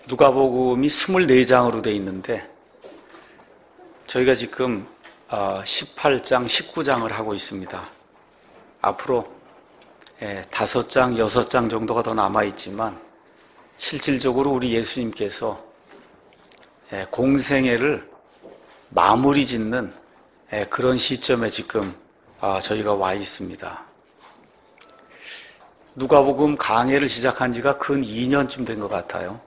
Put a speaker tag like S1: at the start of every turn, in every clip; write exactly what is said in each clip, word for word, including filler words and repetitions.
S1: 누가복음이 스물네 장으로 되어 있는데 저희가 지금 십팔 장, 십구 장을 하고 있습니다. 앞으로 다섯 장, 여섯 장 정도가 더 남아있지만 실질적으로 우리 예수님께서 공생애를 마무리 짓는 그런 시점에 지금 저희가 와 있습니다. 누가복음 강해를 시작한 지가 근 이 년쯤 된 것 같아요.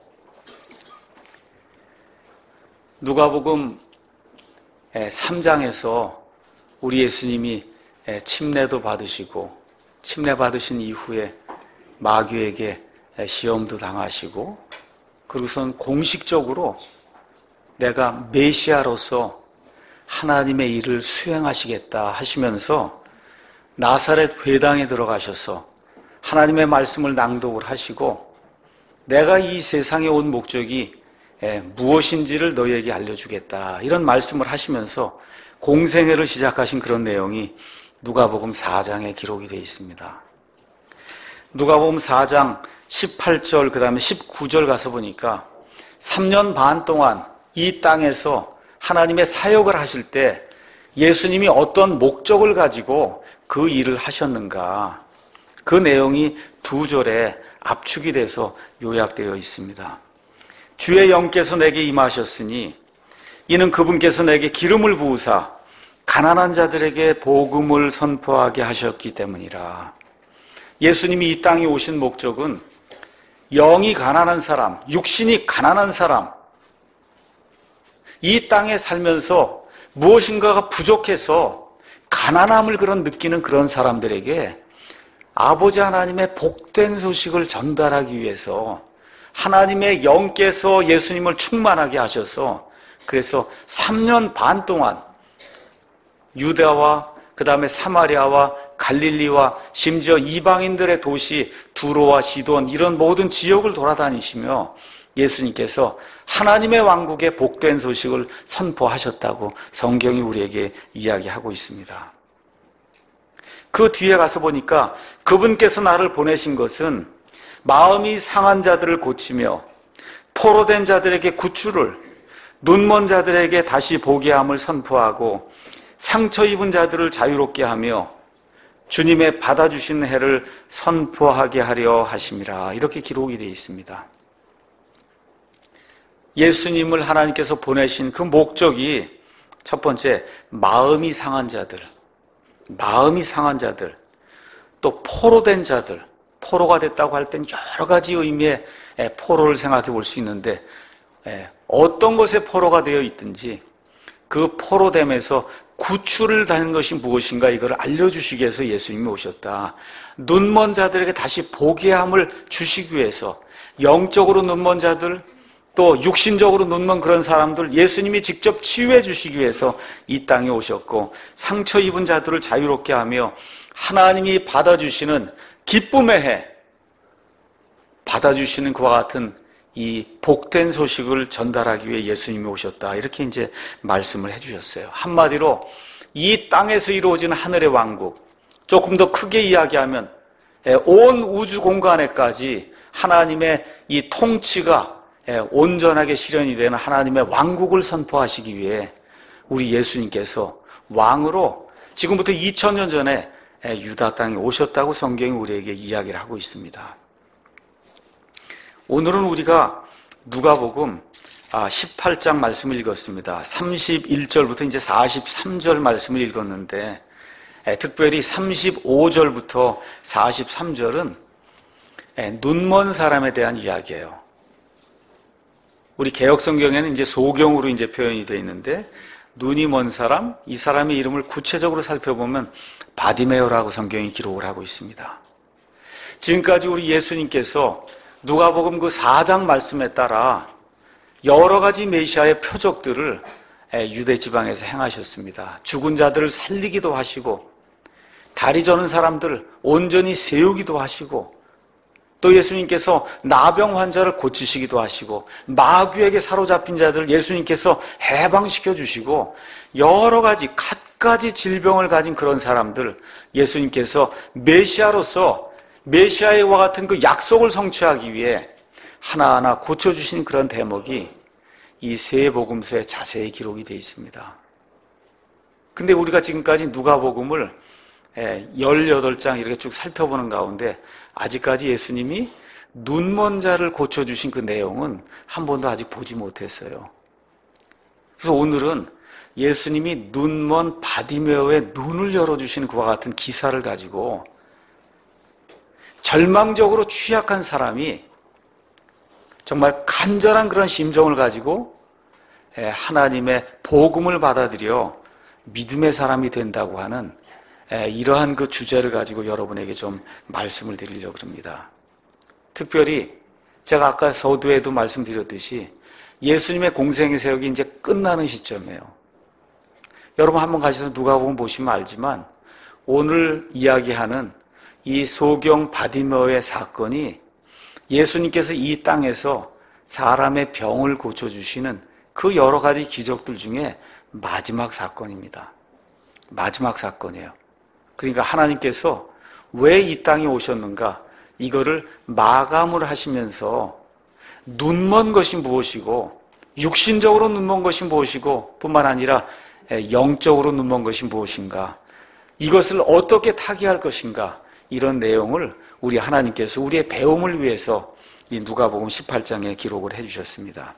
S1: 누가복음 삼 장에서 우리 예수님이 침례도 받으시고 침례 받으신 이후에 마귀에게 시험도 당하시고 그리고선 공식적으로 내가 메시아로서 하나님의 일을 수행하시겠다 하시면서 나사렛 회당에 들어가셔서 하나님의 말씀을 낭독을 하시고 내가 이 세상에 온 목적이 무엇인지를 너희에게 알려주겠다 이런 말씀을 하시면서 공생애를 시작하신 그런 내용이 누가복음 사 장에 기록이 되어 있습니다. 누가복음 사 장 십팔 절 그 다음에 십구 절 가서 보니까 삼 년 반 동안 이 땅에서 하나님의 사역을 하실 때 예수님이 어떤 목적을 가지고 그 일을 하셨는가 그 내용이 두 절에 압축이 돼서 요약되어 있습니다. 주의 영께서 내게 임하셨으니 이는 그분께서 내게 기름을 부으사 가난한 자들에게 복음을 선포하게 하셨기 때문이라. 예수님이 이 땅에 오신 목적은 영이 가난한 사람, 육신이 가난한 사람, 이 땅에 살면서 무엇인가가 부족해서 가난함을 그런 느끼는 그런 사람들에게 아버지 하나님의 복된 소식을 전달하기 위해서 하나님의 영께서 예수님을 충만하게 하셔서 그래서 삼 년 반 동안 유다와 그 다음에 사마리아와 갈릴리와 심지어 이방인들의 도시 두로와 시돈 이런 모든 지역을 돌아다니시며 예수님께서 하나님의 왕국의 복된 소식을 선포하셨다고 성경이 우리에게 이야기하고 있습니다. 그 뒤에 가서 보니까 그분께서 나를 보내신 것은 마음이 상한 자들을 고치며 포로된 자들에게 구출을, 눈먼 자들에게 다시 보게 함을 선포하고 상처 입은 자들을 자유롭게 하며 주님의 받아주신 해를 선포하게 하려 하심이라 이렇게 기록이 되어 있습니다. 예수님을 하나님께서 보내신 그 목적이 첫 번째 마음이 상한 자들, 마음이 상한 자들, 또 포로된 자들, 포로가 됐다고 할 땐 여러 가지 의미의 포로를 생각해 볼 수 있는데 어떤 것에 포로가 되어 있든지 그 포로됨에서 구출을 다는 것이 무엇인가 이걸 알려주시기 위해서 예수님이 오셨다. 눈먼 자들에게 다시 보게 함을 주시기 위해서 영적으로 눈먼 자들 또 육신적으로 눈먼 그런 사람들 예수님이 직접 치유해 주시기 위해서 이 땅에 오셨고 상처 입은 자들을 자유롭게 하며 하나님이 받아주시는 기쁨의 해 받아주시는 그와 같은 이 복된 소식을 전달하기 위해 예수님이 오셨다 이렇게 이제 말씀을 해주셨어요. 한마디로 이 땅에서 이루어지는 하늘의 왕국 조금 더 크게 이야기하면 온 우주 공간에까지 하나님의 이 통치가 온전하게 실현이 되는 하나님의 왕국을 선포하시기 위해 우리 예수님께서 왕으로 지금부터 이천 년 전에 유다 땅에 오셨다고 성경이 우리에게 이야기를 하고 있습니다. 오늘은 우리가 누가복음 십팔 장 말씀을 읽었습니다. 삼십일 절부터 이제 사십삼 절 말씀을 읽었는데 특별히 삼십오 절부터 사십삼 절은 눈먼 사람에 대한 이야기예요. 우리 개역 성경에는 이제 소경으로 이제 표현이 되어 있는데 눈이 먼 사람, 이 사람의 이름을 구체적으로 살펴보면 바디메오라고 성경이 기록을 하고 있습니다. 지금까지 우리 예수님께서 누가복음 그 사 장 말씀에 따라 여러 가지 메시아의 표적들을 유대 지방에서 행하셨습니다. 죽은 자들을 살리기도 하시고 다리 저는 사람들 온전히 세우기도 하시고 또 예수님께서 나병 환자를 고치시기도 하시고 마귀에게 사로잡힌 자들을 예수님께서 해방시켜 주시고 여러 가지 갖가지 질병을 가진 그런 사람들 예수님께서 메시아로서 메시아와 같은 그 약속을 성취하기 위해 하나하나 고쳐주신 그런 대목이 이 세 복음서에 자세히 기록이 되어 있습니다. 근데 우리가 지금까지 누가복음을 열여덟 장 이렇게 쭉 살펴보는 가운데 아직까지 예수님이 눈먼 자를 고쳐주신 그 내용은 한 번도 아직 보지 못했어요. 그래서 오늘은 예수님이 눈먼 바디메오의 눈을 열어주시는 그와 같은 기사를 가지고 절망적으로 취약한 사람이 정말 간절한 그런 심정을 가지고 하나님의 복음을 받아들여 믿음의 사람이 된다고 하는 이러한 그 주제를 가지고 여러분에게 좀 말씀을 드리려고 합니다. 특별히 제가 아까 서두에도 말씀드렸듯이 예수님의 공생의 세력이 이제 끝나는 시점이에요. 여러분 한번 가셔서 누가복음 보시면 알지만 오늘 이야기하는 이 소경 바디메오의 사건이 예수님께서 이 땅에서 사람의 병을 고쳐주시는 그 여러 가지 기적들 중에 마지막 사건입니다. 마지막 사건이에요. 그러니까 하나님께서 왜 이 땅에 오셨는가? 이거를 마감을 하시면서 눈먼 것이 무엇이고 육신적으로 눈먼 것이 무엇이고 뿐만 아니라 영적으로 눈먼 것이 무엇인가? 이것을 어떻게 타개할 것인가? 이런 내용을 우리 하나님께서 우리의 배움을 위해서 이 누가복음 십팔 장에 기록을 해주셨습니다.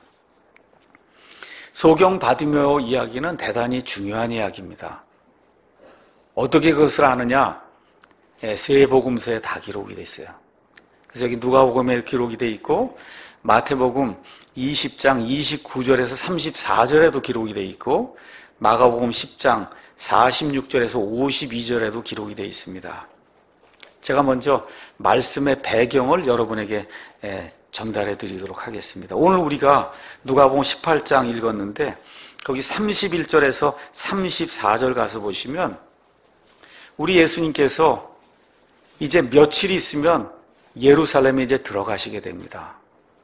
S1: 소경 바디메오 이야기는 대단히 중요한 이야기입니다. 어떻게 그것을 아느냐? 세 복음서에 다 기록이 되어 있어요. 그래서 여기 누가복음에 기록이 되어 있고 마태복음 이십 장 이십구 절에서 삼십사 절에도 기록이 되어 있고 마가복음 십 장 사십육 절에서 오십이 절에도 기록이 되어 있습니다. 제가 먼저 말씀의 배경을 여러분에게 전달해 드리도록 하겠습니다. 오늘 우리가 누가복음 십팔 장 읽었는데 거기 삼십일 절에서 삼십사 절 가서 보시면 우리 예수님께서 이제 며칠이 있으면 예루살렘에 이제 들어가시게 됩니다.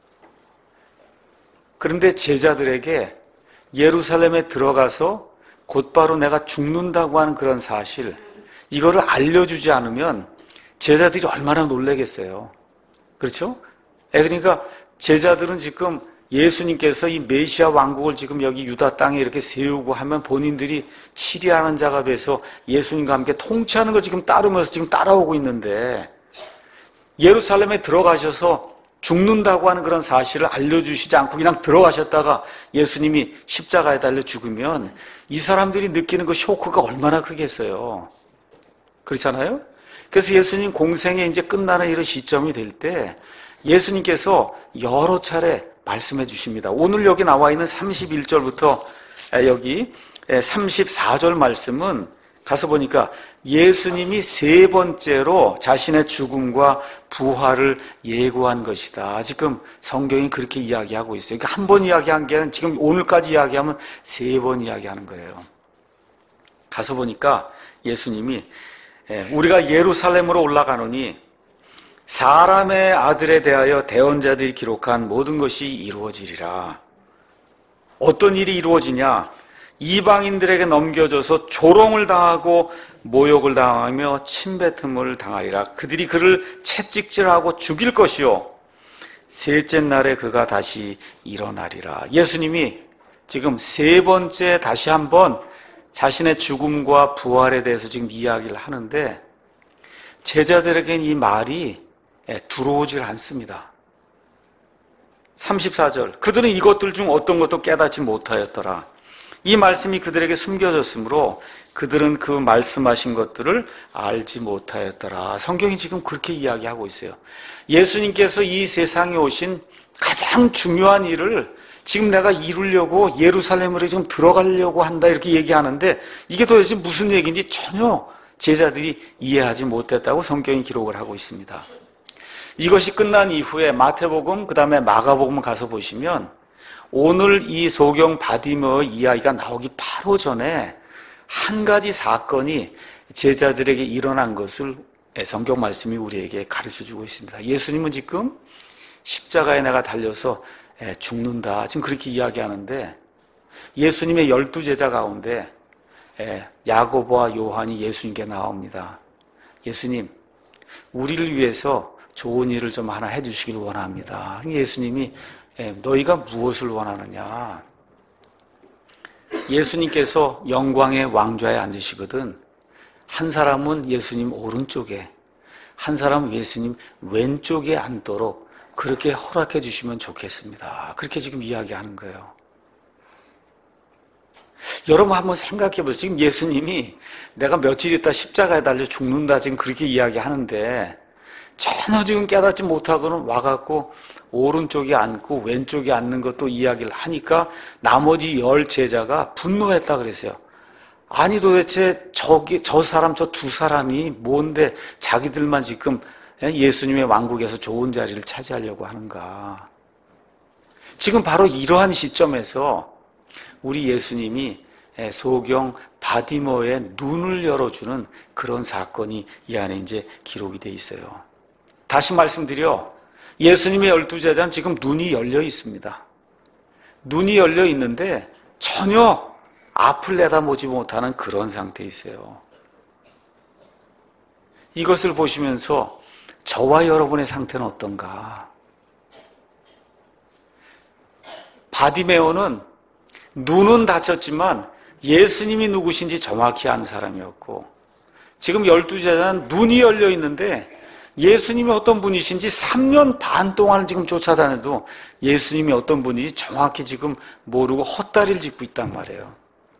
S1: 그런데 제자들에게 예루살렘에 들어가서 곧바로 내가 죽는다고 하는 그런 사실, 이거를 알려주지 않으면 제자들이 얼마나 놀라겠어요. 그렇죠? 그러니까 제자들은 지금 예수님께서 이 메시아 왕국을 지금 여기 유다 땅에 이렇게 세우고 하면 본인들이 치리하는 자가 돼서 예수님과 함께 통치하는 걸 지금 따르면서 지금 따라오고 있는데 예루살렘에 들어가셔서 죽는다고 하는 그런 사실을 알려주시지 않고 그냥 들어가셨다가 예수님이 십자가에 달려 죽으면 이 사람들이 느끼는 그 쇼크가 얼마나 크겠어요. 그렇잖아요? 그래서 예수님 공생에 이제 끝나는 이런 시점이 될 때 예수님께서 여러 차례 말씀해 주십니다. 오늘 여기 나와 있는 삼십일 절부터 여기 삼십사 절 말씀은 가서 보니까 예수님이 세 번째로 자신의 죽음과 부활을 예고한 것이다. 지금 성경이 그렇게 이야기하고 있어요. 그러니까 한 번 이야기한 게 아니라 지금 오늘까지 이야기하면 세 번 이야기하는 거예요. 가서 보니까 예수님이 우리가 예루살렘으로 올라가노니 사람의 아들에 대하여 대언자들이 기록한 모든 것이 이루어지리라. 어떤 일이 이루어지냐? 이방인들에게 넘겨져서 조롱을 당하고 모욕을 당하며 침뱉음을 당하리라. 그들이 그를 채찍질하고 죽일 것이요 셋째 날에 그가 다시 일어나리라. 예수님이 지금 세 번째 다시 한번 자신의 죽음과 부활에 대해서 지금 이야기를 하는데 제자들에게는 이 말이 들어오질 않습니다. 삼십사 절 그들은 이것들 중 어떤 것도 깨닫지 못하였더라. 이 말씀이 그들에게 숨겨졌으므로 그들은 그 말씀하신 것들을 알지 못하였더라. 성경이 지금 그렇게 이야기하고 있어요. 예수님께서 이 세상에 오신 가장 중요한 일을 지금 내가 이루려고 예루살렘으로 좀 들어가려고 한다 이렇게 얘기하는데 이게 도대체 무슨 얘기인지 전혀 제자들이 이해하지 못했다고 성경이 기록을 하고 있습니다. 이것이 끝난 이후에 마태복음 그 다음에 마가복음 가서 보시면 오늘 이 소경 바디메오 이야기가 나오기 바로 전에 한 가지 사건이 제자들에게 일어난 것을 성경 말씀이 우리에게 가르쳐주고 있습니다. 예수님은 지금 십자가에 내가 달려서 죽는다 지금 그렇게 이야기하는데 예수님의 열두 제자 가운데 야고보와 요한이 예수님께 나옵니다. 예수님, 우리를 위해서 좋은 일을 좀 하나 해주시길 원합니다. 예수님이 너희가 무엇을 원하느냐? 예수님께서 영광의 왕좌에 앉으시거든 한 사람은 예수님 오른쪽에, 한 사람은 예수님 왼쪽에 앉도록 그렇게 허락해 주시면 좋겠습니다. 그렇게 지금 이야기하는 거예요. 여러분 한번 생각해 보세요. 지금 예수님이 내가 며칠 있다 십자가에 달려 죽는다 지금 그렇게 이야기하는데 전혀 지금 깨닫지 못하고는 와갖고 오른쪽에 앉고 왼쪽에 앉는 것도 이야기를 하니까 나머지 열 제자가 분노했다 그랬어요. 아니 도대체 저기 저 사람 저 두 사람이 뭔데 자기들만 지금 예수님의 왕국에서 좋은 자리를 차지하려고 하는가. 지금 바로 이러한 시점에서 우리 예수님이 소경 바디모의 눈을 열어주는 그런 사건이 이 안에 이제 기록이 돼 있어요. 다시 말씀드려 예수님의 열두 제자는 지금 눈이 열려 있습니다. 눈이 열려 있는데 전혀 앞을 내다보지 못하는 그런 상태에 있어요. 이것을 보시면서 저와 여러분의 상태는 어떤가? 바디메오는 눈은 다쳤지만 예수님이 누구신지 정확히 아는 사람이었고 지금 열두 제자는 눈이 열려 있는데 예수님이 어떤 분이신지 삼 년 반 동안을 지금 쫓아다녀도 예수님이 어떤 분인지 정확히 지금 모르고 헛다리를 짚고 있단 말이에요.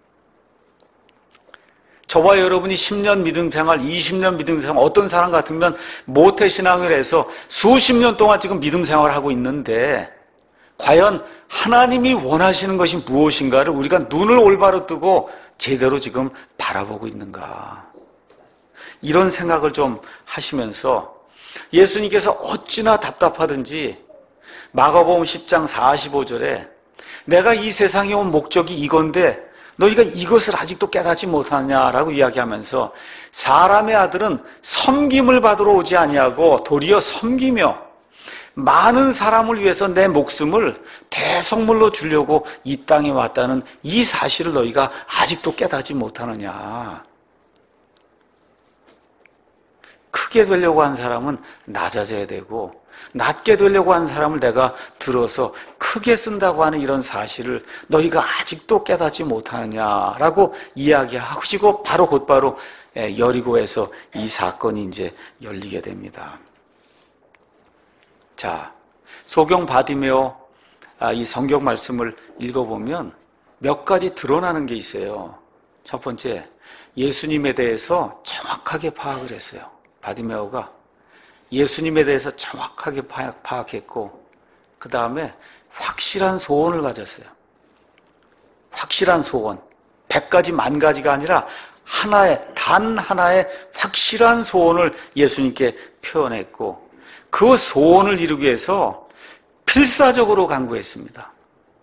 S1: 저와 여러분이 십 년 믿음생활, 이십 년 믿음생활, 어떤 사람 같으면 모태신앙을 해서 수십 년 동안 지금 믿음생활을 하고 있는데 과연 하나님이 원하시는 것이 무엇인가를 우리가 눈을 올바로 뜨고 제대로 지금 바라보고 있는가. 이런 생각을 좀 하시면서 예수님께서 어찌나 답답하든지 마가복음 십 장 사십오 절에 내가 이 세상에 온 목적이 이건데 너희가 이것을 아직도 깨닫지 못하냐라고 이야기하면서 사람의 아들은 섬김을 받으러 오지 아니하고 도리어 섬기며 많은 사람을 위해서 내 목숨을 대성물로 주려고 이 땅에 왔다는 이 사실을 너희가 아직도 깨닫지 못하느냐. 크게 되려고 한 사람은 낮아져야 되고 낮게 되려고 한 사람을 내가 들어서 크게 쓴다고 하는 이런 사실을 너희가 아직도 깨닫지 못하느냐라고 이야기하시고 바로 곧바로 여리고에서 이 사건이 이제 열리게 됩니다. 자, 소경 바디메오 이 성경 말씀을 읽어보면 몇 가지 드러나는 게 있어요. 첫 번째, 예수님에 대해서 정확하게 파악을 했어요. 바디메오가 예수님에 대해서 정확하게 파악, 파악했고 그 다음에 확실한 소원을 가졌어요. 확실한 소원. 백 가지 만 가지가 아니라 하나의 단 하나의 확실한 소원을 예수님께 표현했고 그 소원을 이루기 위해서 필사적으로 간구했습니다.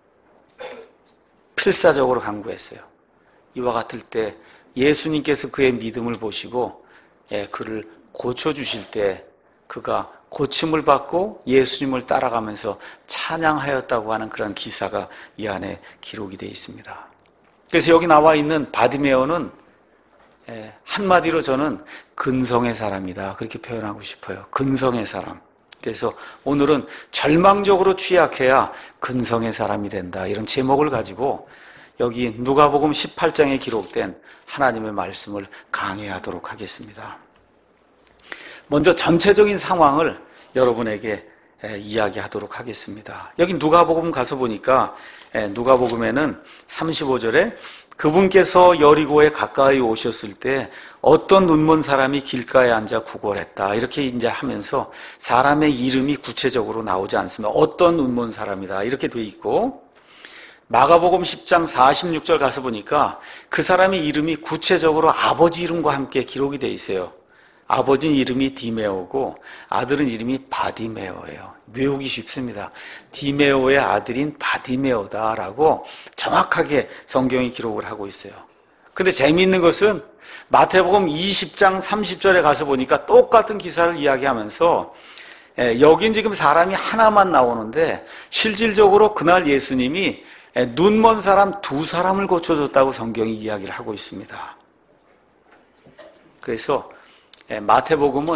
S1: 필사적으로 간구했어요. 이와 같을 때 예수님께서 그의 믿음을 보시고 예, 그를 고쳐주실 때 그가 고침을 받고 예수님을 따라가면서 찬양하였다고 하는 그런 기사가 이 안에 기록이 되어 있습니다. 그래서 여기 나와 있는 바디메오는 한마디로 저는 근성의 사람이다 그렇게 표현하고 싶어요. 근성의 사람. 그래서 오늘은 절망적으로 취약해야 근성의 사람이 된다 이런 제목을 가지고 여기 누가복음 십팔 장에 기록된 하나님의 말씀을 강해하도록 하겠습니다. 먼저 전체적인 상황을 여러분에게 이야기하도록 하겠습니다. 여기 누가복음 가서 보니까 누가복음에는 삼십오 절에 그분께서 여리고에 가까이 오셨을 때 어떤 눈먼 사람이 길가에 앉아 구걸했다 이렇게 이제 하면서 사람의 이름이 구체적으로 나오지 않습니다. 어떤 눈먼 사람이다 이렇게 돼 있고 마가복음 십 장 사십육 절 가서 보니까 그 사람의 이름이 구체적으로 아버지 이름과 함께 기록이 돼 있어요. 아버지는 이름이 디메오고 아들은 이름이 바디메오예요. 외우기 쉽습니다. 디메오의 아들인 바디메오다라고 정확하게 성경이 기록을 하고 있어요. 근데 재미있는 것은 마태복음 이십 장 삼십 절에 가서 보니까 똑같은 기사를 이야기하면서 여긴 지금 사람이 하나만 나오는데 실질적으로 그날 예수님이 눈먼 사람 두 사람을 고쳐줬다고 성경이 이야기를 하고 있습니다. 그래서 마태복음은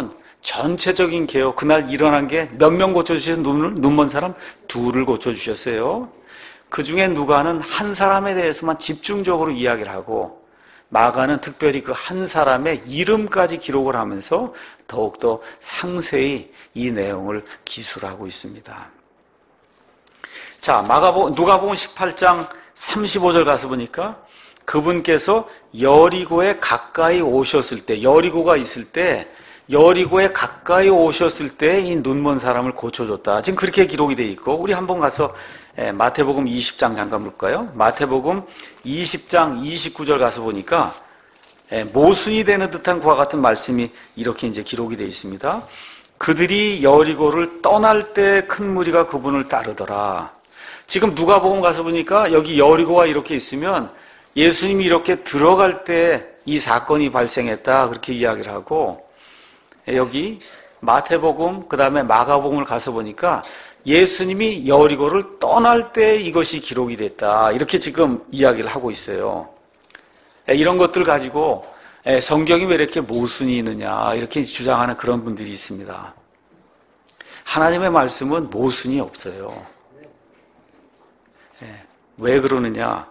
S1: 전체적인 개요. 그날 일어난 게 몇 명 고쳐주셨어요? 눈, 눈먼 사람? 둘을 고쳐주셨어요. 그 중에 누가는 한 사람에 대해서만 집중적으로 이야기를 하고, 마가는 특별히 그 한 사람의 이름까지 기록을 하면서 더욱더 상세히 이 내용을 기술하고 있습니다. 자, 마가복음, 누가복음 십팔 장 삼십오 절 가서 보니까 그분께서 여리고에 가까이 오셨을 때, 여리고가 있을 때, 여리고에 가까이 오셨을 때 이 눈먼 사람을 고쳐줬다. 지금 그렇게 기록이 되어 있고, 우리 한번 가서 마태복음 이십 장 잠깐 볼까요? 마태복음 이십 장 이십구 절 가서 보니까 모순이 되는 듯한 그와 같은 말씀이 이렇게 이제 기록이 되어 있습니다. 그들이 여리고를 떠날 때 큰 무리가 그분을 따르더라. 지금 누가복음 가서 보니까 여기 여리고가 이렇게 있으면 예수님이 이렇게 들어갈 때 이 사건이 발생했다, 그렇게 이야기를 하고, 여기 마태복음 그 다음에 마가복음을 가서 보니까 예수님이 여리고를 떠날 때 이것이 기록이 됐다, 이렇게 지금 이야기를 하고 있어요. 이런 것들 가지고 성경이 왜 이렇게 모순이 있느냐 이렇게 주장하는 그런 분들이 있습니다. 하나님의 말씀은 모순이 없어요. 왜 그러느냐?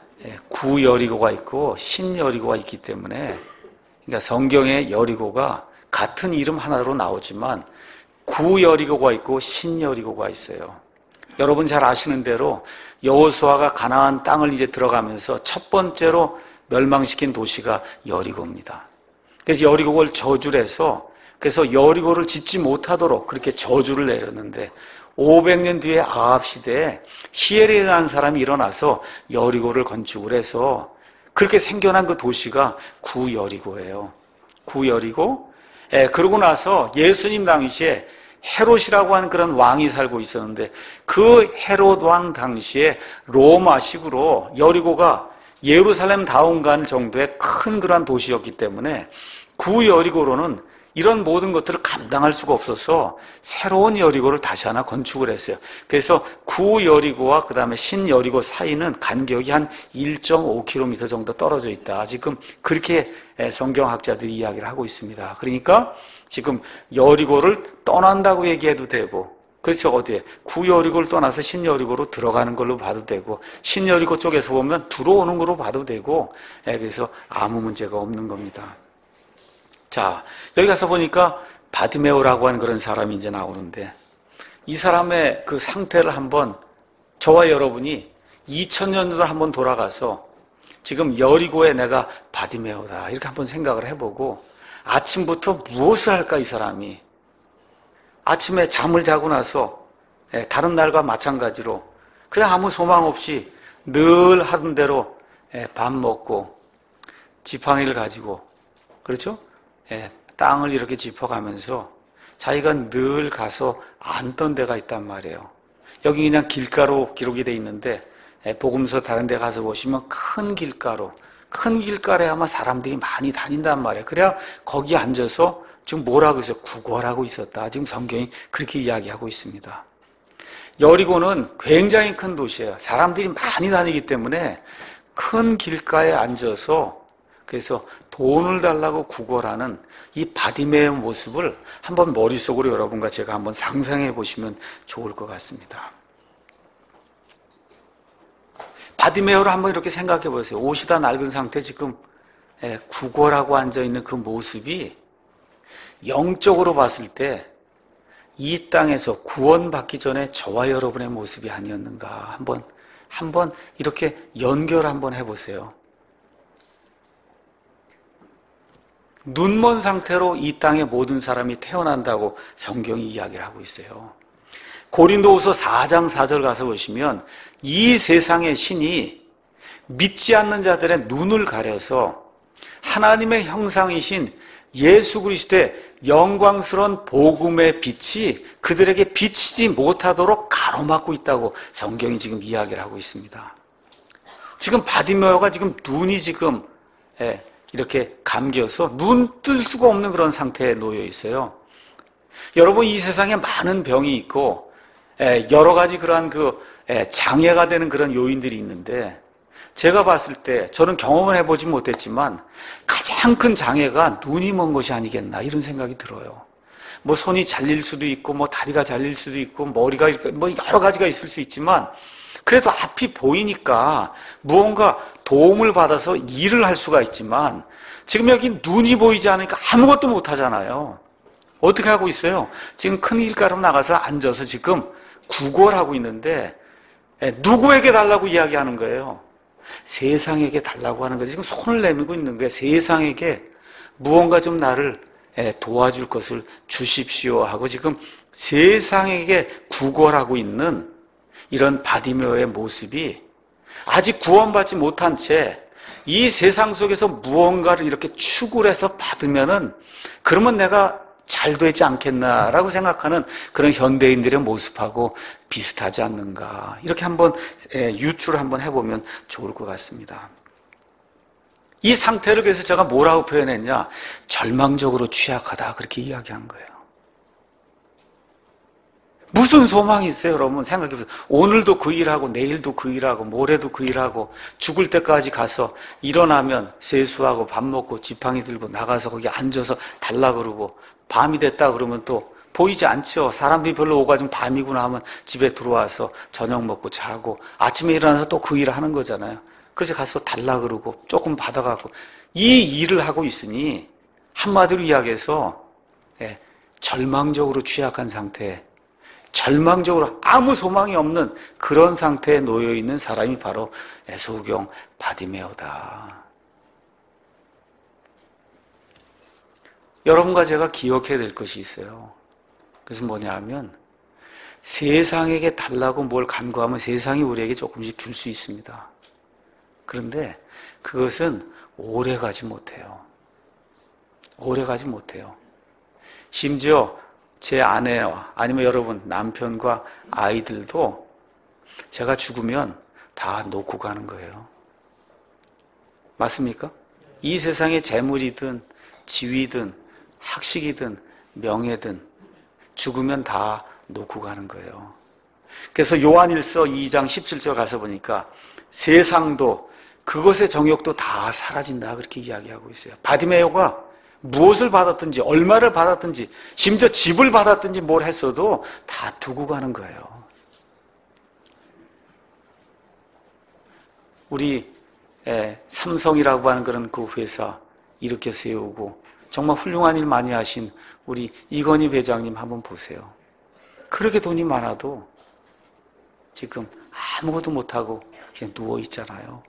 S1: 구여리고가 있고 신여리고가 있기 때문에, 그러니까 성경의 여리고가 같은 이름 하나로 나오지만 구여리고가 있고 신여리고가 있어요. 여러분 잘 아시는 대로 여호수아가 가나안 땅을 이제 들어가면서 첫 번째로 멸망시킨 도시가 여리고입니다. 그래서 여리고를 저주를 해서, 그래서 여리고를 짓지 못하도록 그렇게 저주를 내렸는데, 오백 년 뒤에 아합 시대에 히엘이라는 사람이 일어나서 여리고를 건축을 해서 그렇게 생겨난 그 도시가 구여리고예요. 구여리고. 예, 그러고 나서 예수님 당시에 헤롯이라고 하는 그런 왕이 살고 있었는데, 그 헤롯 왕 당시에 로마식으로 여리고가 예루살렘 다운간 정도의 큰 그런 도시였기 때문에 구여리고로는 이런 모든 것들을 감당할 수가 없어서 새로운 여리고를 다시 하나 건축을 했어요. 그래서 구여리고와 그 다음에 신여리고 사이는 간격이 한 일 점 오 킬로미터 정도 떨어져 있다. 지금 그렇게 성경학자들이 이야기를 하고 있습니다. 그러니까 지금 여리고를 떠난다고 얘기해도 되고, 그렇죠. 어디에? 구여리고를 떠나서 신여리고로 들어가는 걸로 봐도 되고, 신여리고 쪽에서 보면 들어오는 걸로 봐도 되고, 그래서 아무 문제가 없는 겁니다. 자, 여기 가서 보니까 바디메오라고 하는 그런 사람이 이제 나오는데, 이 사람의 그 상태를 한번 저와 여러분이 이천 년 전으로 한번 돌아가서 지금 여리고에 내가 바디메오다 이렇게 한번 생각을 해보고, 아침부터 무엇을 할까 이 사람이. 아침에 잠을 자고 나서 다른 날과 마찬가지로 그냥 아무 소망 없이 늘 하던 대로 밥 먹고 지팡이를 가지고, 그렇죠? 땅을 이렇게 짚어가면서 자기가 늘 가서 앉던 데가 있단 말이에요. 여기 그냥 길가로 기록이 돼 있는데, 복음서 다른 데 가서 보시면 큰 길가로, 큰 길가에 아마 사람들이 많이 다닌단 말이에요. 그래야 거기 앉아서 지금 뭐라고 해서 구걸하고 있었다. 지금 성경이 그렇게 이야기하고 있습니다. 여리고는 굉장히 큰 도시예요. 사람들이 많이 다니기 때문에 큰 길가에 앉아서 그래서 돈을 달라고 구걸하는 이 바디메오의 모습을 한번 머릿속으로 여러분과 제가 한번 상상해 보시면 좋을 것 같습니다. 바디메오를 한번 이렇게 생각해 보세요. 옷이 다 낡은 상태 지금 구걸하고 앉아있는 그 모습이 영적으로 봤을 때 이 땅에서 구원받기 전에 저와 여러분의 모습이 아니었는가 한번 한번 이렇게 연결 한번 해보세요. 눈먼 상태로 이 땅의 모든 사람이 태어난다고 성경이 이야기를 하고 있어요. 고린도후서 사 장 사 절 가서 보시면 이 세상의 신이 믿지 않는 자들의 눈을 가려서 하나님의 형상이신 예수 그리스도의 영광스러운 복음의 빛이 그들에게 비치지 못하도록 가로막고 있다고 성경이 지금 이야기를 하고 있습니다. 지금 바디메오가 지금 눈이 지금 이렇게 감겨서 눈 뜰 수가 없는 그런 상태에 놓여 있어요. 여러분, 이 세상에 많은 병이 있고 여러 가지 그러한 그 장애가 되는 그런 요인들이 있는데, 제가 봤을 때 저는 경험을 해보지 못했지만 가장 큰 장애가 눈이 먼 것이 아니겠나 이런 생각이 들어요. 뭐 손이 잘릴 수도 있고 뭐 다리가 잘릴 수도 있고 머리가 이렇게 뭐 여러 가지가 있을 수 있지만 그래도 앞이 보이니까 무언가 도움을 받아서 일을 할 수가 있지만 지금 여기 눈이 보이지 않으니까 아무것도 못 하잖아요. 어떻게 하고 있어요? 지금 큰 길가로 나가서 앉아서 지금 구걸 하고 있는데 누구에게 달라고 이야기하는 거예요? 세상에게 달라고 하는 거죠. 지금 손을 내밀고 있는 거예요. 세상에게 무언가 좀 나를 도와줄 것을 주십시오 하고 지금 세상에게 구걸하고 있는 이런 바디메오의 모습이 아직 구원받지 못한 채 이 세상 속에서 무언가를 이렇게 추구를 해서 받으면은 그러면 내가 잘 되지 않겠나라고 생각하는 그런 현대인들의 모습하고 비슷하지 않는가. 이렇게 한번 유추를 한번 해보면 좋을 것 같습니다. 이 상태를 그래서 제가 뭐라고 표현했냐? 절망적으로 취약하다 그렇게 이야기한 거예요. 무슨 소망이 있어요, 여러분? 생각해보세요. 오늘도 그 일하고 내일도 그 일하고 모레도 그 일하고 죽을 때까지 가서 일어나면 세수하고 밥 먹고 지팡이 들고 나가서 거기 앉아서 달라 그러고 밤이 됐다 그러면 또 보이지 않죠. 사람들이 별로 오가 좀 밤이구나 하면 집에 들어와서 저녁 먹고 자고 아침에 일어나서 또 그 일을 하는 거잖아요. 그래서 가서 달라 그러고 조금 받아가고 이 일을 하고 있으니 한마디로 이야기해서 예, 절망적으로 취약한 상태, 절망적으로 아무 소망이 없는 그런 상태에 놓여있는 사람이 바로 소경 바디메오다. 여러분과 제가 기억해야 될 것이 있어요. 그래서 뭐냐 하면 세상에게 달라고 뭘 간구하면 세상이 우리에게 조금씩 줄 수 있습니다. 그런데 그것은 오래 가지 못해요. 오래 가지 못해요. 심지어 제 아내와 아니면 여러분 남편과 아이들도 제가 죽으면 다 놓고 가는 거예요. 맞습니까? 이 세상의 재물이든 지위든 학식이든 명예든 죽으면 다 놓고 가는 거예요. 그래서 요한일서 이 장 십칠 절 가서 보니까 세상도 그것의 정욕도 다 사라진다 그렇게 이야기하고 있어요. 바디메오가 무엇을 받았든지 얼마를 받았든지 심지어 집을 받았든지 뭘 했어도 다 두고 가는 거예요. 우리 에, 삼성이라고 하는 그런 그 회사 이렇게 세우고 정말 훌륭한 일 많이 하신 우리 이건희 회장님 한번 보세요. 그렇게 돈이 많아도 지금 아무것도 못하고 그냥 누워있잖아요.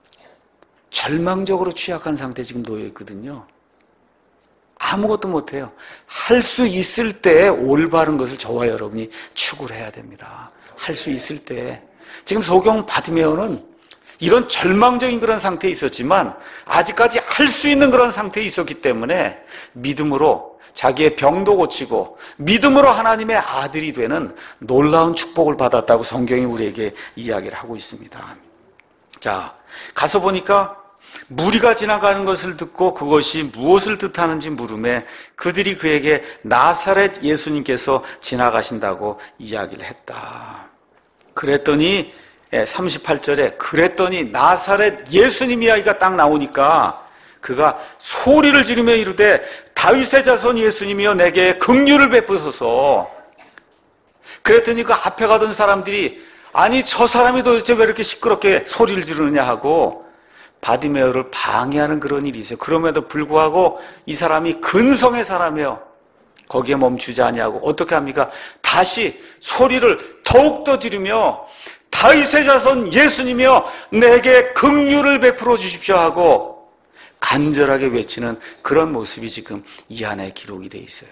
S1: 절망적으로 취약한 상태에 지금 놓여있거든요. 아무것도 못해요. 할 수 있을 때 올바른 것을 저와 여러분이 추구를 해야 됩니다. 할 수 있을 때. 지금 소경 바디메오는 이런 절망적인 그런 상태에 있었지만 아직까지 할 수 있는 그런 상태에 있었기 때문에 믿음으로 자기의 병도 고치고 믿음으로 하나님의 아들이 되는 놀라운 축복을 받았다고 성경이 우리에게 이야기를 하고 있습니다. 자, 가서 보니까 무리가 지나가는 것을 듣고 그것이 무엇을 뜻하는지 물음에 그들이 그에게 나사렛 예수님께서 지나가신다고 이야기를 했다. 그랬더니 삼십팔 절에 그랬더니 나사렛 예수님 이야기가 딱 나오니까 그가 소리를 지르며 이르되 다윗의 자손 예수님이여 내게 긍휼을 베푸소서. 그랬더니 그 앞에 가던 사람들이 아니 저 사람이 도대체 왜 이렇게 시끄럽게 소리를 지르느냐 하고 바디메오를 방해하는 그런 일이 있어요. 그럼에도 불구하고 이 사람이 근성의 사람이에요. 거기에 멈추지 아니하고 어떻게 합니까? 다시 소리를 더욱더 지르며 다윗의 자손 예수님이여 내게 긍휼을 베풀어 주십시오 하고 간절하게 외치는 그런 모습이 지금 이 안에 기록이 되어 있어요.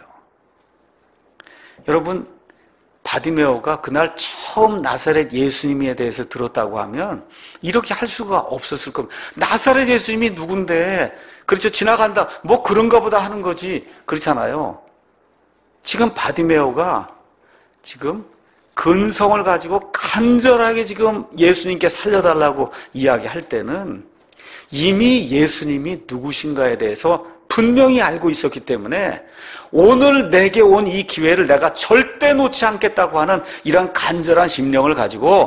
S1: 여러분 바디메오가 그날 처음 나사렛 예수님에 대해서 들었다고 하면 이렇게 할 수가 없었을 겁니다. 나사렛 예수님이 누군데 그렇죠 지나간다 뭐 그런가 보다 하는 거지 그렇잖아요. 지금 바디메오가 지금 근성을 가지고 간절하게 지금 예수님께 살려달라고 이야기할 때는 이미 예수님이 누구신가에 대해서 분명히 알고 있었기 때문에 오늘 내게 온 이 기회를 내가 절대 놓지 않겠다고 하는 이런 간절한 심령을 가지고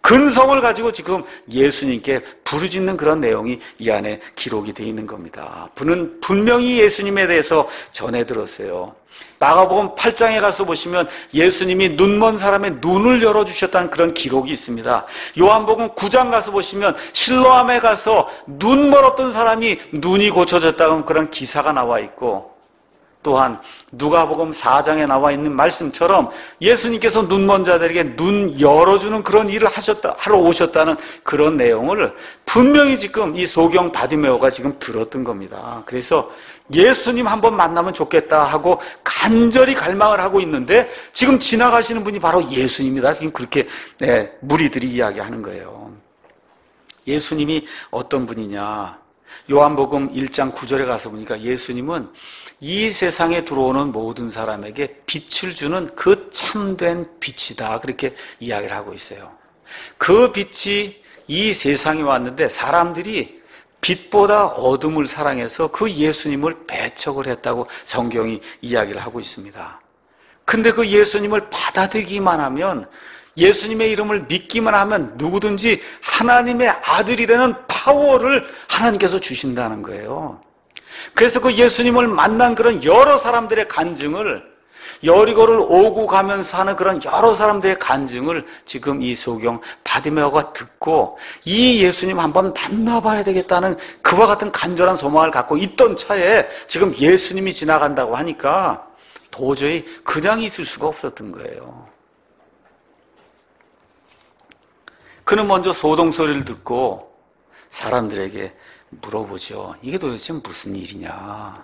S1: 근성을 가지고 지금 예수님께 부르짖는 그런 내용이 이 안에 기록이 되어 있는 겁니다. 그는 분명히 예수님에 대해서 전해 들었어요. 마가복음 팔 장에 가서 보시면 예수님이 눈먼 사람의 눈을 열어주셨다는 그런 기록이 있습니다. 요한복음 구 장 가서 보시면 실로암에 가서 눈 멀었던 사람이 눈이 고쳐졌다는 그런 기사가 나와 있고, 또한 누가복음 사 장에 나와 있는 말씀처럼 예수님께서 눈먼 자들에게 눈 열어주는 그런 일을 하셨다, 하러 오셨다는 그런 내용을 분명히 지금 이 소경 바디메오가 지금 들었던 겁니다. 그래서 예수님 한번 만나면 좋겠다 하고 간절히 갈망을 하고 있는데 지금 지나가시는 분이 바로 예수님이다. 지금 그렇게 네, 무리들이 이야기하는 거예요. 예수님이 어떤 분이냐? 요한복음 일 장 구 절에 가서 보니까 예수님은 이 세상에 들어오는 모든 사람에게 빛을 주는 그 참된 빛이다. 그렇게 이야기를 하고 있어요. 그 빛이 이 세상에 왔는데 사람들이 빛보다 어둠을 사랑해서 그 예수님을 배척을 했다고 성경이 이야기를 하고 있습니다. 근데 그 예수님을 받아들이기만 하면, 예수님의 이름을 믿기만 하면 누구든지 하나님의 아들이라는 파워를 하나님께서 주신다는 거예요. 그래서 그 예수님을 만난 그런 여러 사람들의 간증을, 여리고를 오고 가면서 하는 그런 여러 사람들의 간증을 지금 이 소경 바디메오가 듣고 이 예수님 한번 만나봐야 되겠다는 그와 같은 간절한 소망을 갖고 있던 차에 지금 예수님이 지나간다고 하니까 도저히 그냥 있을 수가 없었던 거예요. 그는 먼저 소동 소리를 듣고 사람들에게 물어보죠. 이게 도대체 무슨 일이냐?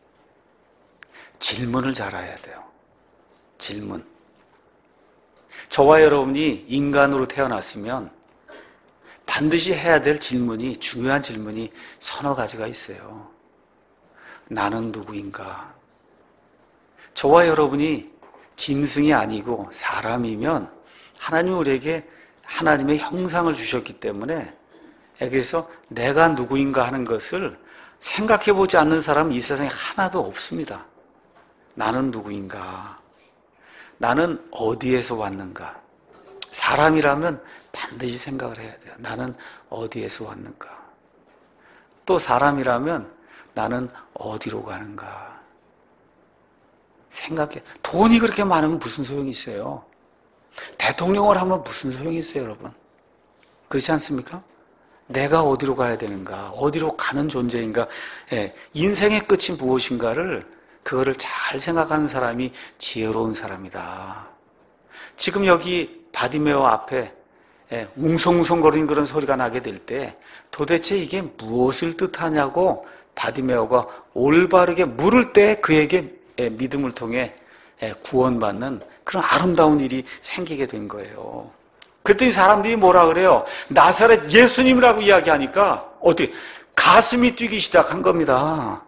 S1: 질문을 잘해야 돼요. 질문. 저와 여러분이 인간으로 태어났으면 반드시 해야 될 질문이, 중요한 질문이 서너 가지가 있어요. 나는 누구인가? 저와 여러분이 짐승이 아니고 사람이면 하나님이 우리에게 하나님의 형상을 주셨기 때문에, 그래서 내가 누구인가 하는 것을 생각해보지 않는 사람은 이 세상에 하나도 없습니다. 나는 누구인가? 나는 어디에서 왔는가? 사람이라면 반드시 생각을 해야 돼요. 나는 어디에서 왔는가? 또 사람이라면 나는 어디로 가는가? 생각해. 돈이 그렇게 많으면 무슨 소용이 있어요? 대통령을 하면 무슨 소용이 있어요, 여러분? 그렇지 않습니까? 내가 어디로 가야 되는가? 어디로 가는 존재인가? 예, 인생의 끝이 무엇인가를, 그거를 잘 생각하는 사람이 지혜로운 사람이다. 지금 여기 바디메오 앞에 예, 웅성웅성거리는 그런 소리가 나게 될 때 도대체 이게 무엇을 뜻하냐고 바디메오가 올바르게 물을 때 그에게 예, 믿음을 통해 예, 구원받는 그런 아름다운 일이 생기게 된 거예요. 그랬더니 사람들이 뭐라 그래요? 나사렛 예수님이라고 이야기하니까 어떻게 가슴이 뛰기 시작한 겁니다.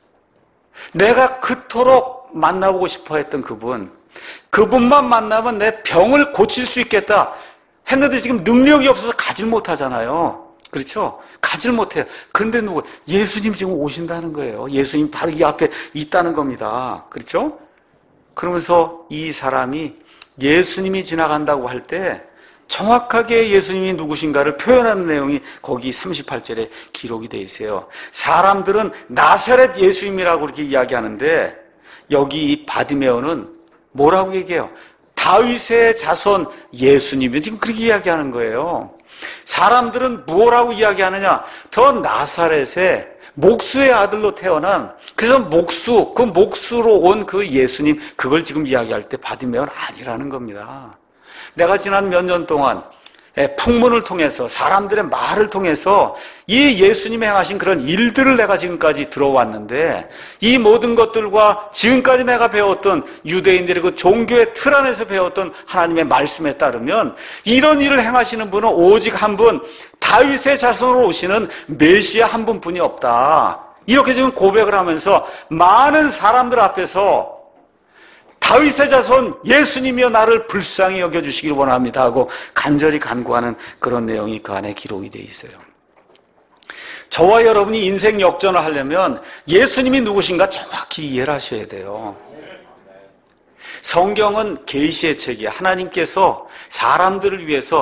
S1: 내가 그토록 만나보고 싶어 했던 그분, 그분만 만나면 내 병을 고칠 수 있겠다 했는데 지금 능력이 없어서 가질 못하잖아요. 그렇죠? 가질 못해요. 근데 누구? 예수님 지금 오신다는 거예요. 예수님 바로 이 앞에 있다는 겁니다. 그렇죠? 그러면서 이 사람이 예수님이 지나간다고 할 때 정확하게 예수님이 누구신가를 표현하는 내용이 거기 삼십팔 절에 기록이 되어 있어요. 사람들은 나사렛 예수님이라고 이렇게 이야기하는데 여기 이 바디메오는 뭐라고 얘기해요? 다윗의 자손 예수님이 지금 그렇게 이야기하는 거예요. 사람들은 뭐라고 이야기하느냐? 저 나사렛의 목수의 아들로 태어난, 그래서 목수, 그 목수로 온 그 예수님, 그걸 지금 이야기할 때 바디메오는 아니라는 겁니다. 내가 지난 몇 년 동안 풍문을 통해서, 사람들의 말을 통해서 이 예수님이 행하신 그런 일들을 내가 지금까지 들어왔는데, 이 모든 것들과 지금까지 내가 배웠던 유대인들의 그 종교의 틀 안에서 배웠던 하나님의 말씀에 따르면 이런 일을 행하시는 분은 오직 한 분, 다윗의 자손으로 오시는 메시아 한 분뿐이 없다. 이렇게 지금 고백을 하면서 많은 사람들 앞에서 다윗의 자손 예수님이여 나를 불쌍히 여겨주시길 원합니다 하고 간절히 간구하는 그런 내용이 그 안에 기록이 되어 있어요. 저와 여러분이 인생 역전을 하려면 예수님이 누구신가 정확히 이해를 하셔야 돼요. 성경은 계시의 책이야. 하나님께서 사람들을 위해서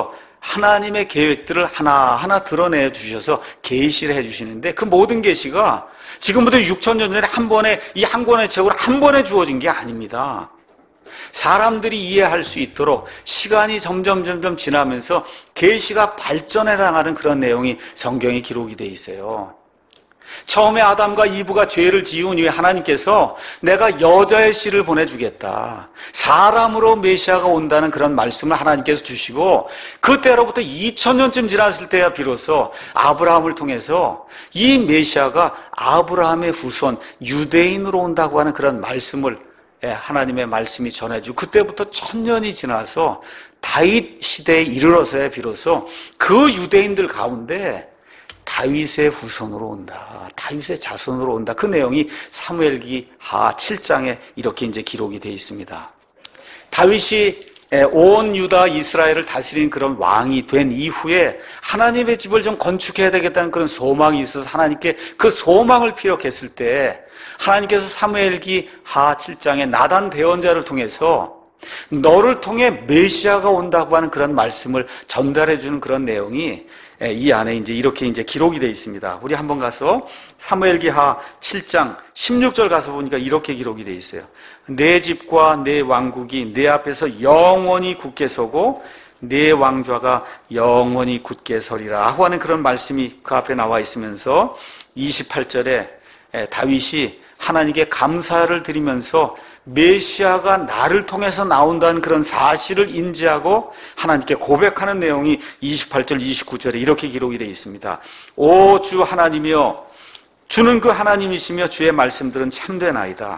S1: 하나님의 계획들을 하나하나 드러내 주셔서 계시를 해 주시는데 그 모든 계시가 지금부터 육천 년 전에 한 번에 이 한 권의 책으로 한 번에 주어진 게 아닙니다. 사람들이 이해할 수 있도록 시간이 점점 점점 지나면서 계시가 발전해 나가는 그런 내용이 성경에 기록이 돼 있어요. 처음에 아담과 이브가 죄를 지은 이후에 하나님께서 내가 여자의 씨를 보내주겠다, 사람으로 메시아가 온다는 그런 말씀을 하나님께서 주시고 그때로부터 이천 년쯤 지났을 때야 비로소 아브라함을 통해서 이 메시아가 아브라함의 후손 유대인으로 온다고 하는 그런 말씀을 하나님의 말씀이 전해지고 그때부터 천년이 지나서 다윗 시대에 이르러서야 비로소 그 유대인들 가운데 다윗의 후손으로 온다, 다윗의 자손으로 온다. 그 내용이 사무엘기 하 칠 장에 이렇게 이제 기록이 되어 있습니다. 다윗이 온 유다 이스라엘을 다스린 그런 왕이 된 이후에 하나님의 집을 좀 건축해야 되겠다는 그런 소망이 있어서 하나님께 그 소망을 피력했을 때 하나님께서 사무엘기 하 칠 장에 나단 대언자를 통해서 너를 통해 메시아가 온다고 하는 그런 말씀을 전달해 주는 그런 내용이 이 안에 이제 이렇게 이제 기록이 되어 있습니다. 우리 한번 가서 사무엘기하 칠 장 십육 절 가서 보니까 이렇게 기록이 되어 있어요. 내 집과 내 왕국이 내 앞에서 영원히 굳게 서고 내 왕좌가 영원히 굳게 서리라 하고 하는 그런 말씀이 그 앞에 나와 있으면서 이십팔 절에 다윗이 하나님께 감사를 드리면서 메시아가 나를 통해서 나온다는 그런 사실을 인지하고 하나님께 고백하는 내용이 이십팔 절 이십구 절에 이렇게 기록이 되어 있습니다. 오 주 하나님이여, 주는 그 하나님이시며 주의 말씀들은 참되나이다.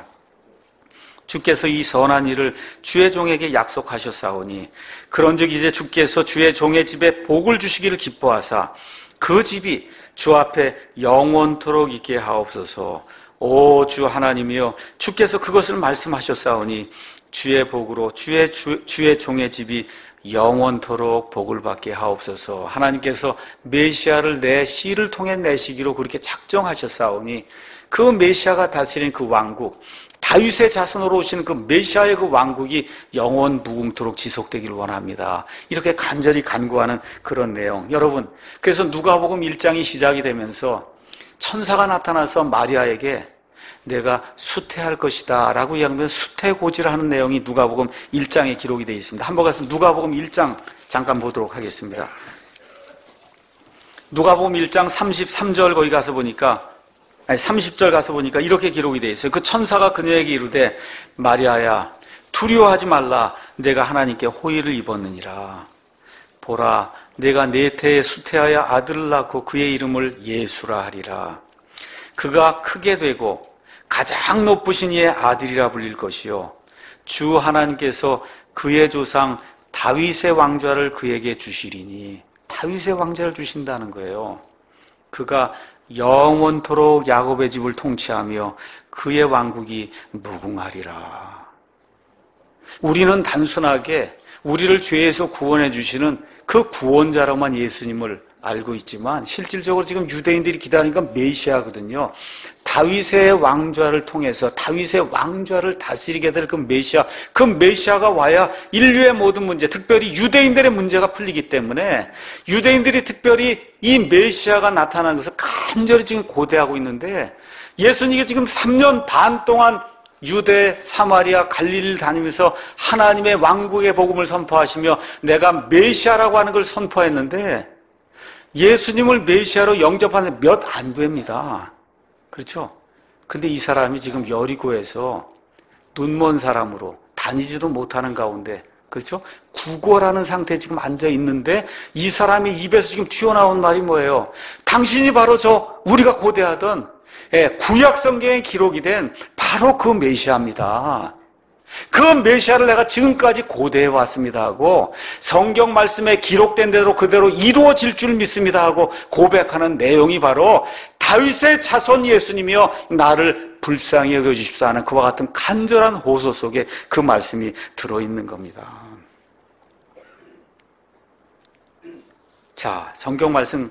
S1: 주께서 이 선한 일을 주의 종에게 약속하셨사오니 그런즉 이제 주께서 주의 종의 집에 복을 주시기를 기뻐하사 그 집이 주 앞에 영원토록 있게 하옵소서. 오 주 하나님이여, 주께서 그것을 말씀하셨사오니 주의 복으로 주의 주, 주의 종의 집이 영원토록 복을 받게 하옵소서. 하나님께서 메시아를 내 씨를 통해 내시기로 그렇게 작정하셨사오니 그 메시아가 다스린 그 왕국, 다윗의 자손으로 오시는 그 메시아의 그 왕국이 영원 무궁토록 지속되기를 원합니다. 이렇게 간절히 간구하는 그런 내용. 여러분, 그래서 누가복음 일 장이 시작이 되면서 천사가 나타나서 마리아에게 내가 수태할 것이다 라고 이야기하면 수태고지를 하는 내용이 누가복음 일 장에 기록이 되어 있습니다. 한번 가서 누가복음 일 장 잠깐 보도록 하겠습니다. 누가복음 일 장 삼십삼 절 거기 가서 보니까, 아니 삼십 절 가서 보니까 이렇게 기록이 되어 있어요. 그 천사가 그녀에게 이르되 마리아야 두려워하지 말라, 내가 하나님께 호의를 입었느니라. 보라, 내가 네 태에 수태하여 아들을 낳고 그의 이름을 예수라 하리라. 그가 크게 되고 가장 높으신 이의 아들이라 불릴 것이요 주 하나님께서 그의 조상 다윗의 왕좌를 그에게 주시리니, 다윗의 왕좌를 주신다는 거예요. 그가 영원토록 야곱의 집을 통치하며 그의 왕국이 무궁하리라. 우리는 단순하게 우리를 죄에서 구원해 주시는 그 구원자로만 예수님을 알고 있지만 실질적으로 지금 유대인들이 기다리니까 메시아거든요. 다윗의 왕좌를 통해서 다윗의 왕좌를 다스리게 될 그 메시아, 그 메시아가 와야 인류의 모든 문제, 특별히 유대인들의 문제가 풀리기 때문에 유대인들이 특별히 이 메시아가 나타나는 것을 간절히 지금 고대하고 있는데, 예수님이 지금 삼 년 반 동안 유대, 사마리아, 갈릴리를 다니면서 하나님의 왕국의 복음을 선포하시며 내가 메시아라고 하는 걸 선포했는데 예수님을 메시아로 영접한 사람이 몇 안 됩니다. 그렇죠? 근데 이 사람이 지금 여리고에서 눈먼 사람으로 다니지도 못하는 가운데, 그렇죠? 구걸하는 상태에 지금 앉아 있는데 이 사람이 입에서 지금 튀어나온 말이 뭐예요? 당신이 바로 저 우리가 고대하던 구약 성경에 기록이 된 바로 그 메시아입니다. 그 메시아를 내가 지금까지 고대해 왔습니다 하고 성경 말씀에 기록된 대로 그대로 이루어질 줄 믿습니다 하고 고백하는 내용이 바로 다윗의 자손 예수님이여 나를 불쌍히 여겨주십사 하는 그와 같은 간절한 호소 속에 그 말씀이 들어있는 겁니다. 자, 성경 말씀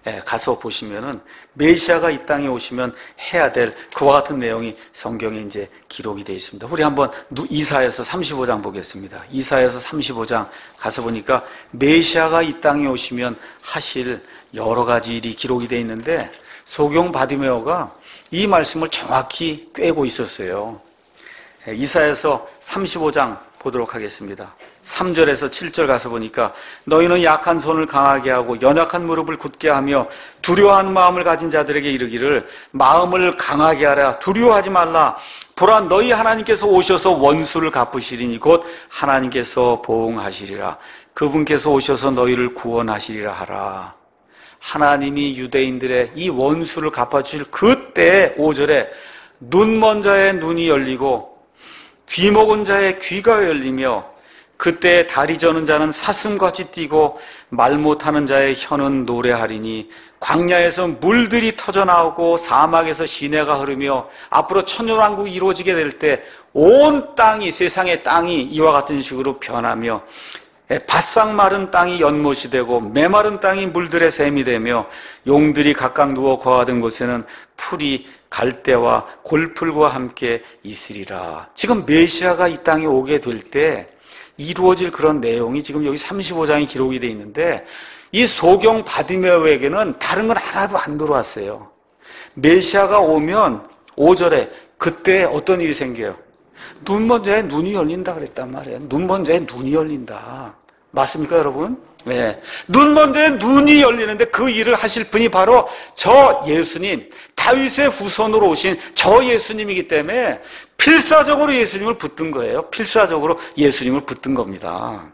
S1: 가서 보시면은 메시아가 이 땅에 오시면 해야 될 그와 같은 내용이 성경에 이제 기록이 되어 있습니다. 우리 한번 이사야서 삼십오 장 보겠습니다. 이사야서 삼십오 장 가서 보니까 메시아가 이 땅에 오시면 하실 여러 가지 일이 기록이 되어 있는데 소경 바디메오가 이 말씀을 정확히 꿰고 있었어요. 이사야서 삼십오 장 보도록 하겠습니다. 삼 절에서 칠 절 가서 보니까 너희는 약한 손을 강하게 하고 연약한 무릎을 굳게 하며 두려워하는 마음을 가진 자들에게 이르기를 마음을 강하게 하라 두려워하지 말라 보라 너희 하나님께서 오셔서 원수를 갚으시리니 곧 하나님께서 보응하시리라 그분께서 오셔서 너희를 구원하시리라 하라. 하나님이 유대인들의 이 원수를 갚아주실 그때 오 절에 눈 먼 자의 눈이 열리고 귀 먹은 자의 귀가 열리며 그때 다리 저는 자는 사슴같이 뛰고 말 못하는 자의 혀는 노래하리니 광야에서 물들이 터져나오고 사막에서 시내가 흐르며 앞으로 천년왕국이 이루어지게 될 때 온 땅이 세상의 땅이 이와 같은 식으로 변하며 바싹 마른 땅이 연못이 되고 메마른 땅이 물들의 샘이 되며 용들이 각각 누워 거하던 곳에는 풀이 갈대와 골풀과 함께 있으리라. 지금 메시아가 이 땅에 오게 될 때 이루어질 그런 내용이 지금 여기 삼십오 장에 기록이 되어 있는데 이 소경 바디메오에게는 다른 건 하나도 안 들어왔어요. 메시아가 오면 오 절에 그때 어떤 일이 생겨요? 눈 먼 자의 눈이 열린다 그랬단 말이에요. 눈 먼 자의 눈이 열린다. 맞습니까, 여러분? 네. 눈 먼 자의 눈이 열리는데 그 일을 하실 분이 바로 저 예수님, 다윗의 후손으로 오신 저 예수님이기 때문에 필사적으로 예수님을 붙든 거예요. 필사적으로 예수님을 붙든 겁니다.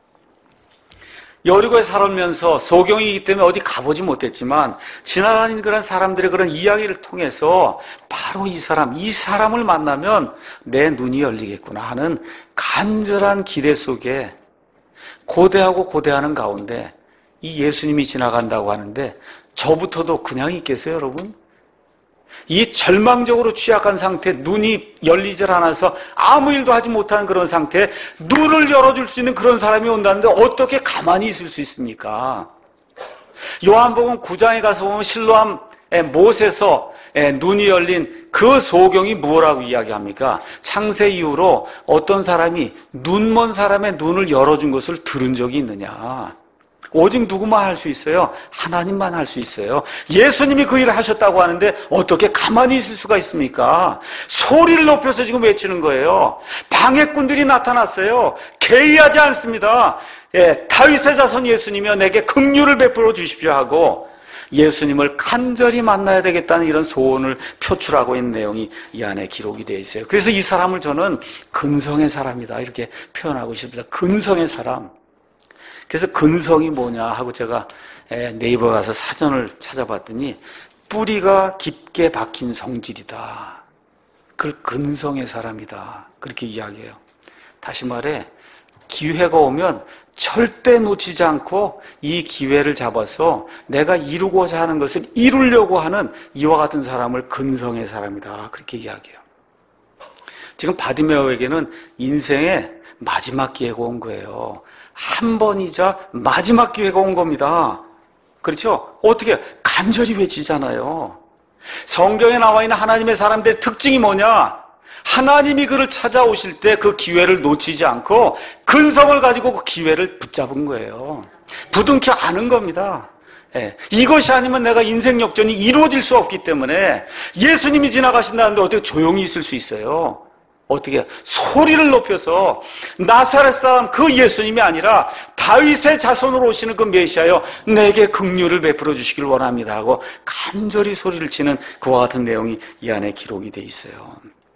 S1: 여리고에 살면서 소경이기 때문에 어디 가보지 못했지만 지나다니는 그런 사람들의 그런 이야기를 통해서 바로 이 사람, 이 사람을 만나면 내 눈이 열리겠구나 하는 간절한 기대 속에 고대하고 고대하는 가운데 이 예수님이 지나간다고 하는데 저부터도 그냥 있겠어요, 여러분? 이 절망적으로 취약한 상태, 눈이 열리질 않아서 아무 일도 하지 못하는 그런 상태에 눈을 열어줄 수 있는 그런 사람이 온다는데 어떻게 가만히 있을 수 있습니까? 요한복음 구 장에 가서 보면 실로암 못에서 눈이 열린 그 소경이 뭐라고 이야기합니까? 창세 이후로 어떤 사람이 눈먼 사람의 눈을 열어준 것을 들은 적이 있느냐? 오직 누구만 할 수 있어요? 하나님만 할 수 있어요. 예수님이 그 일을 하셨다고 하는데 어떻게 가만히 있을 수가 있습니까? 소리를 높여서 지금 외치는 거예요. 방해꾼들이 나타났어요. 개의하지 않습니다. 예, 다윗의 자손 예수님이여 내게 긍휼을 베풀어 주십시오 하고 예수님을 간절히 만나야 되겠다는 이런 소원을 표출하고 있는 내용이 이 안에 기록이 되어 있어요. 그래서 이 사람을 저는 근성의 사람이다 이렇게 표현하고 싶습니다. 근성의 사람. 그래서 근성이 뭐냐 하고 제가 네이버 가서 사전을 찾아봤더니 뿌리가 깊게 박힌 성질이다. 그걸 근성의 사람이다. 그렇게 이야기해요. 다시 말해 기회가 오면 절대 놓치지 않고 이 기회를 잡아서 내가 이루고자 하는 것을 이루려고 하는 이와 같은 사람을 근성의 사람이다. 그렇게 이야기해요. 지금 바디메오에게는 인생의 마지막 기회가 온 거예요. 한 번이자 마지막 기회가 온 겁니다. 그렇죠? 어떻게? 간절히 외치잖아요. 성경에 나와 있는 하나님의 사람들의 특징이 뭐냐? 하나님이 그를 찾아오실 때 그 기회를 놓치지 않고 근성을 가지고 그 기회를 붙잡은 거예요. 부둥켜 안은 겁니다. 예, 이것이 아니면 내가 인생 역전이 이루어질 수 없기 때문에 예수님이 지나가신다는데 어떻게 조용히 있을 수 있어요? 어떻게 소리를 높여서 나사렛 사람 그 예수님이 아니라 다윗의 자손으로 오시는 그 메시아여 내게 긍휼을 베풀어 주시길 원합니다 하고 간절히 소리를 치는 그와 같은 내용이 이 안에 기록이 돼 있어요.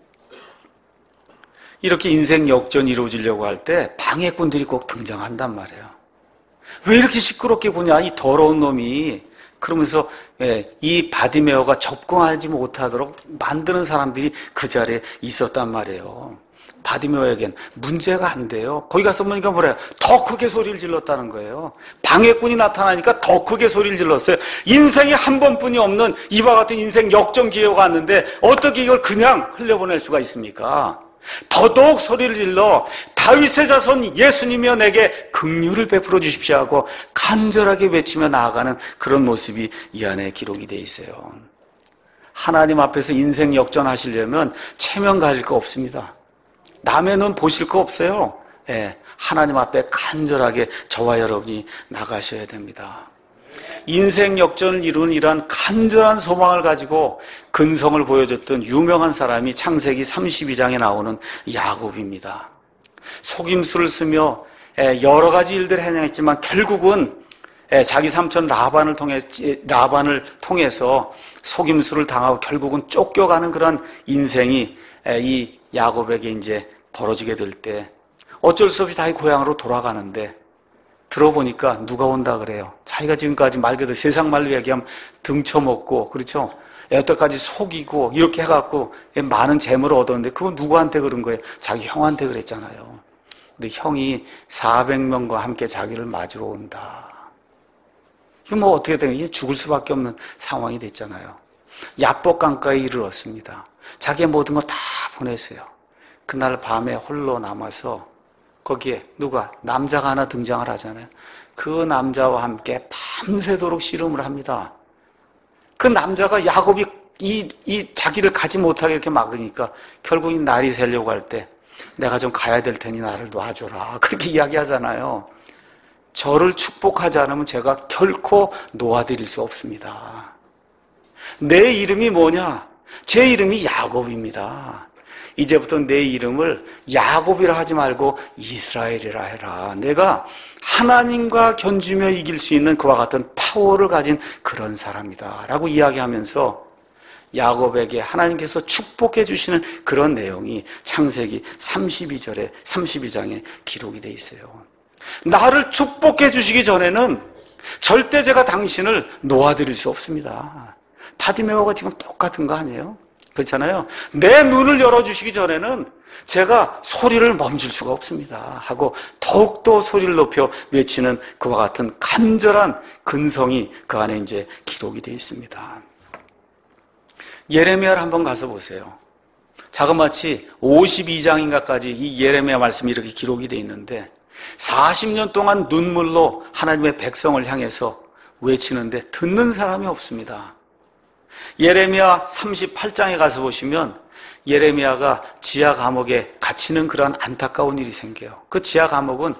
S1: 이렇게 인생 역전이 이루어지려고 할 때 방해꾼들이 꼭 등장한단 말이에요. 왜 이렇게 시끄럽게 구냐 이 더러운 놈이. 그러면서 이 바디메오가 접근하지 못하도록 만드는 사람들이 그 자리에 있었단 말이에요. 바디메오에겐 문제가 안 돼요. 거기 가서 보니까 뭐래요? 더 크게 소리를 질렀다는 거예요. 방해꾼이 나타나니까 더 크게 소리를 질렀어요. 인생에 한 번뿐이 없는 이와 같은 인생 역전 기회가 왔는데 어떻게 이걸 그냥 흘려보낼 수가 있습니까? 더더욱 소리를 질러 다윗의 자손 예수님이여 내게 긍휼을 베풀어 주십시오 하고 간절하게 외치며 나아가는 그런 모습이 이 안에 기록이 되어 있어요. 하나님 앞에서 인생 역전하시려면 체면 가질 거 없습니다. 남의 눈 보실 거 없어요. 예, 하나님 앞에 간절하게 저와 여러분이 나가셔야 됩니다. 인생 역전을 이루는 이러한 간절한 소망을 가지고 근성을 보여줬던 유명한 사람이 창세기 삼십이 장에 나오는 야곱입니다. 속임수를 쓰며 여러 가지 일들을 해냈지만 결국은 자기 삼촌 라반을 통해 라반을 통해서 속임수를 당하고 결국은 쫓겨가는 그런 인생이 이 야곱에게 이제 벌어지게 될 때 어쩔 수 없이 자기 고향으로 돌아가는데 들어보니까 누가 온다 그래요. 자기가 지금까지 말 그대로 세상 말로 얘기하면 등쳐먹고 그렇죠. 여태까지 속이고 이렇게 해갖고 많은 재물을 얻었는데 그건 누구한테 그런 거예요? 자기 형한테 그랬잖아요. 근데 형이 사백 명과 함께 자기를 맞으러 온다. 이거 뭐 어떻게 된 거예요? 죽을 수밖에 없는 상황이 됐잖아요. 야복강가에 이르렀습니다. 자기의 모든 거 다 보냈어요. 그날 밤에 홀로 남아서 거기에 누가 남자가 하나 등장을 하잖아요. 그 남자와 함께 밤새도록 씨름을 합니다. 그 남자가 야곱이 이, 이 자기를 가지 못하게 이렇게 막으니까 결국 날이 새려고 할 때 내가 좀 가야 될 테니 나를 놔줘라 그렇게 이야기하잖아요. 저를 축복하지 않으면 제가 결코 놓아드릴 수 없습니다. 내 이름이 뭐냐? 제 이름이 야곱입니다. 이제부터 내 이름을 야곱이라 하지 말고 이스라엘이라 해라. 내가 하나님과 견주며 이길 수 있는 그와 같은 파워를 가진 그런 사람이다 라고 이야기하면서 야곱에게 하나님께서 축복해 주시는 그런 내용이 창세기 삼십이 절에 삼십이 장에 기록이 되어 있어요. 나를 축복해 주시기 전에는 절대 제가 당신을 놓아드릴 수 없습니다. 바디메오가 지금 똑같은 거 아니에요? 그렇잖아요. 내 눈을 열어주시기 전에는 제가 소리를 멈출 수가 없습니다 하고 더욱더 소리를 높여 외치는 그와 같은 간절한 근성이 그 안에 이제 기록이 되어 있습니다. 예레미야를 한번 가서 보세요. 자그마치 오십이 장인가까지 이 예레미야 말씀이 이렇게 기록이 되어 있는데 사십 년 동안 눈물로 하나님의 백성을 향해서 외치는데 듣는 사람이 없습니다. 예레미야 삼십팔 장에 가서 보시면 예레미야가 지하 감옥에 갇히는 그런 안타까운 일이 생겨요. 그 지하 감옥은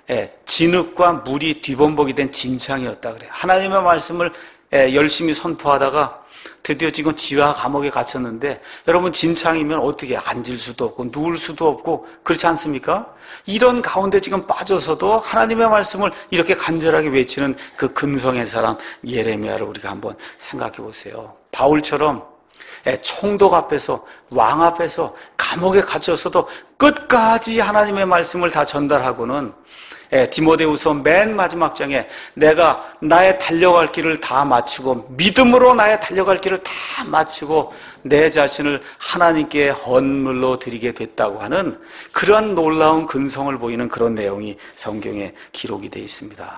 S1: 진흙과 물이 뒤범벅이 된 진창이었다 그래요. 하나님의 말씀을 열심히 선포하다가 드디어 지금 지하 감옥에 갇혔는데 여러분 진창이면 어떻게 앉을 수도 없고 누울 수도 없고 그렇지 않습니까? 이런 가운데 지금 빠져서도 하나님의 말씀을 이렇게 간절하게 외치는 그 근성의 사람 예레미야를 우리가 한번 생각해 보세요. 바울처럼 총독 앞에서 왕 앞에서 감옥에 갇혔어도 끝까지 하나님의 말씀을 다 전달하고는 디모데후서 맨 마지막 장에 내가 나의 달려갈 길을 다 마치고 믿음으로 나의 달려갈 길을 다 마치고 내 자신을 하나님께 헌물로 드리게 됐다고 하는 그런 놀라운 근성을 보이는 그런 내용이 성경에 기록이 되어 있습니다.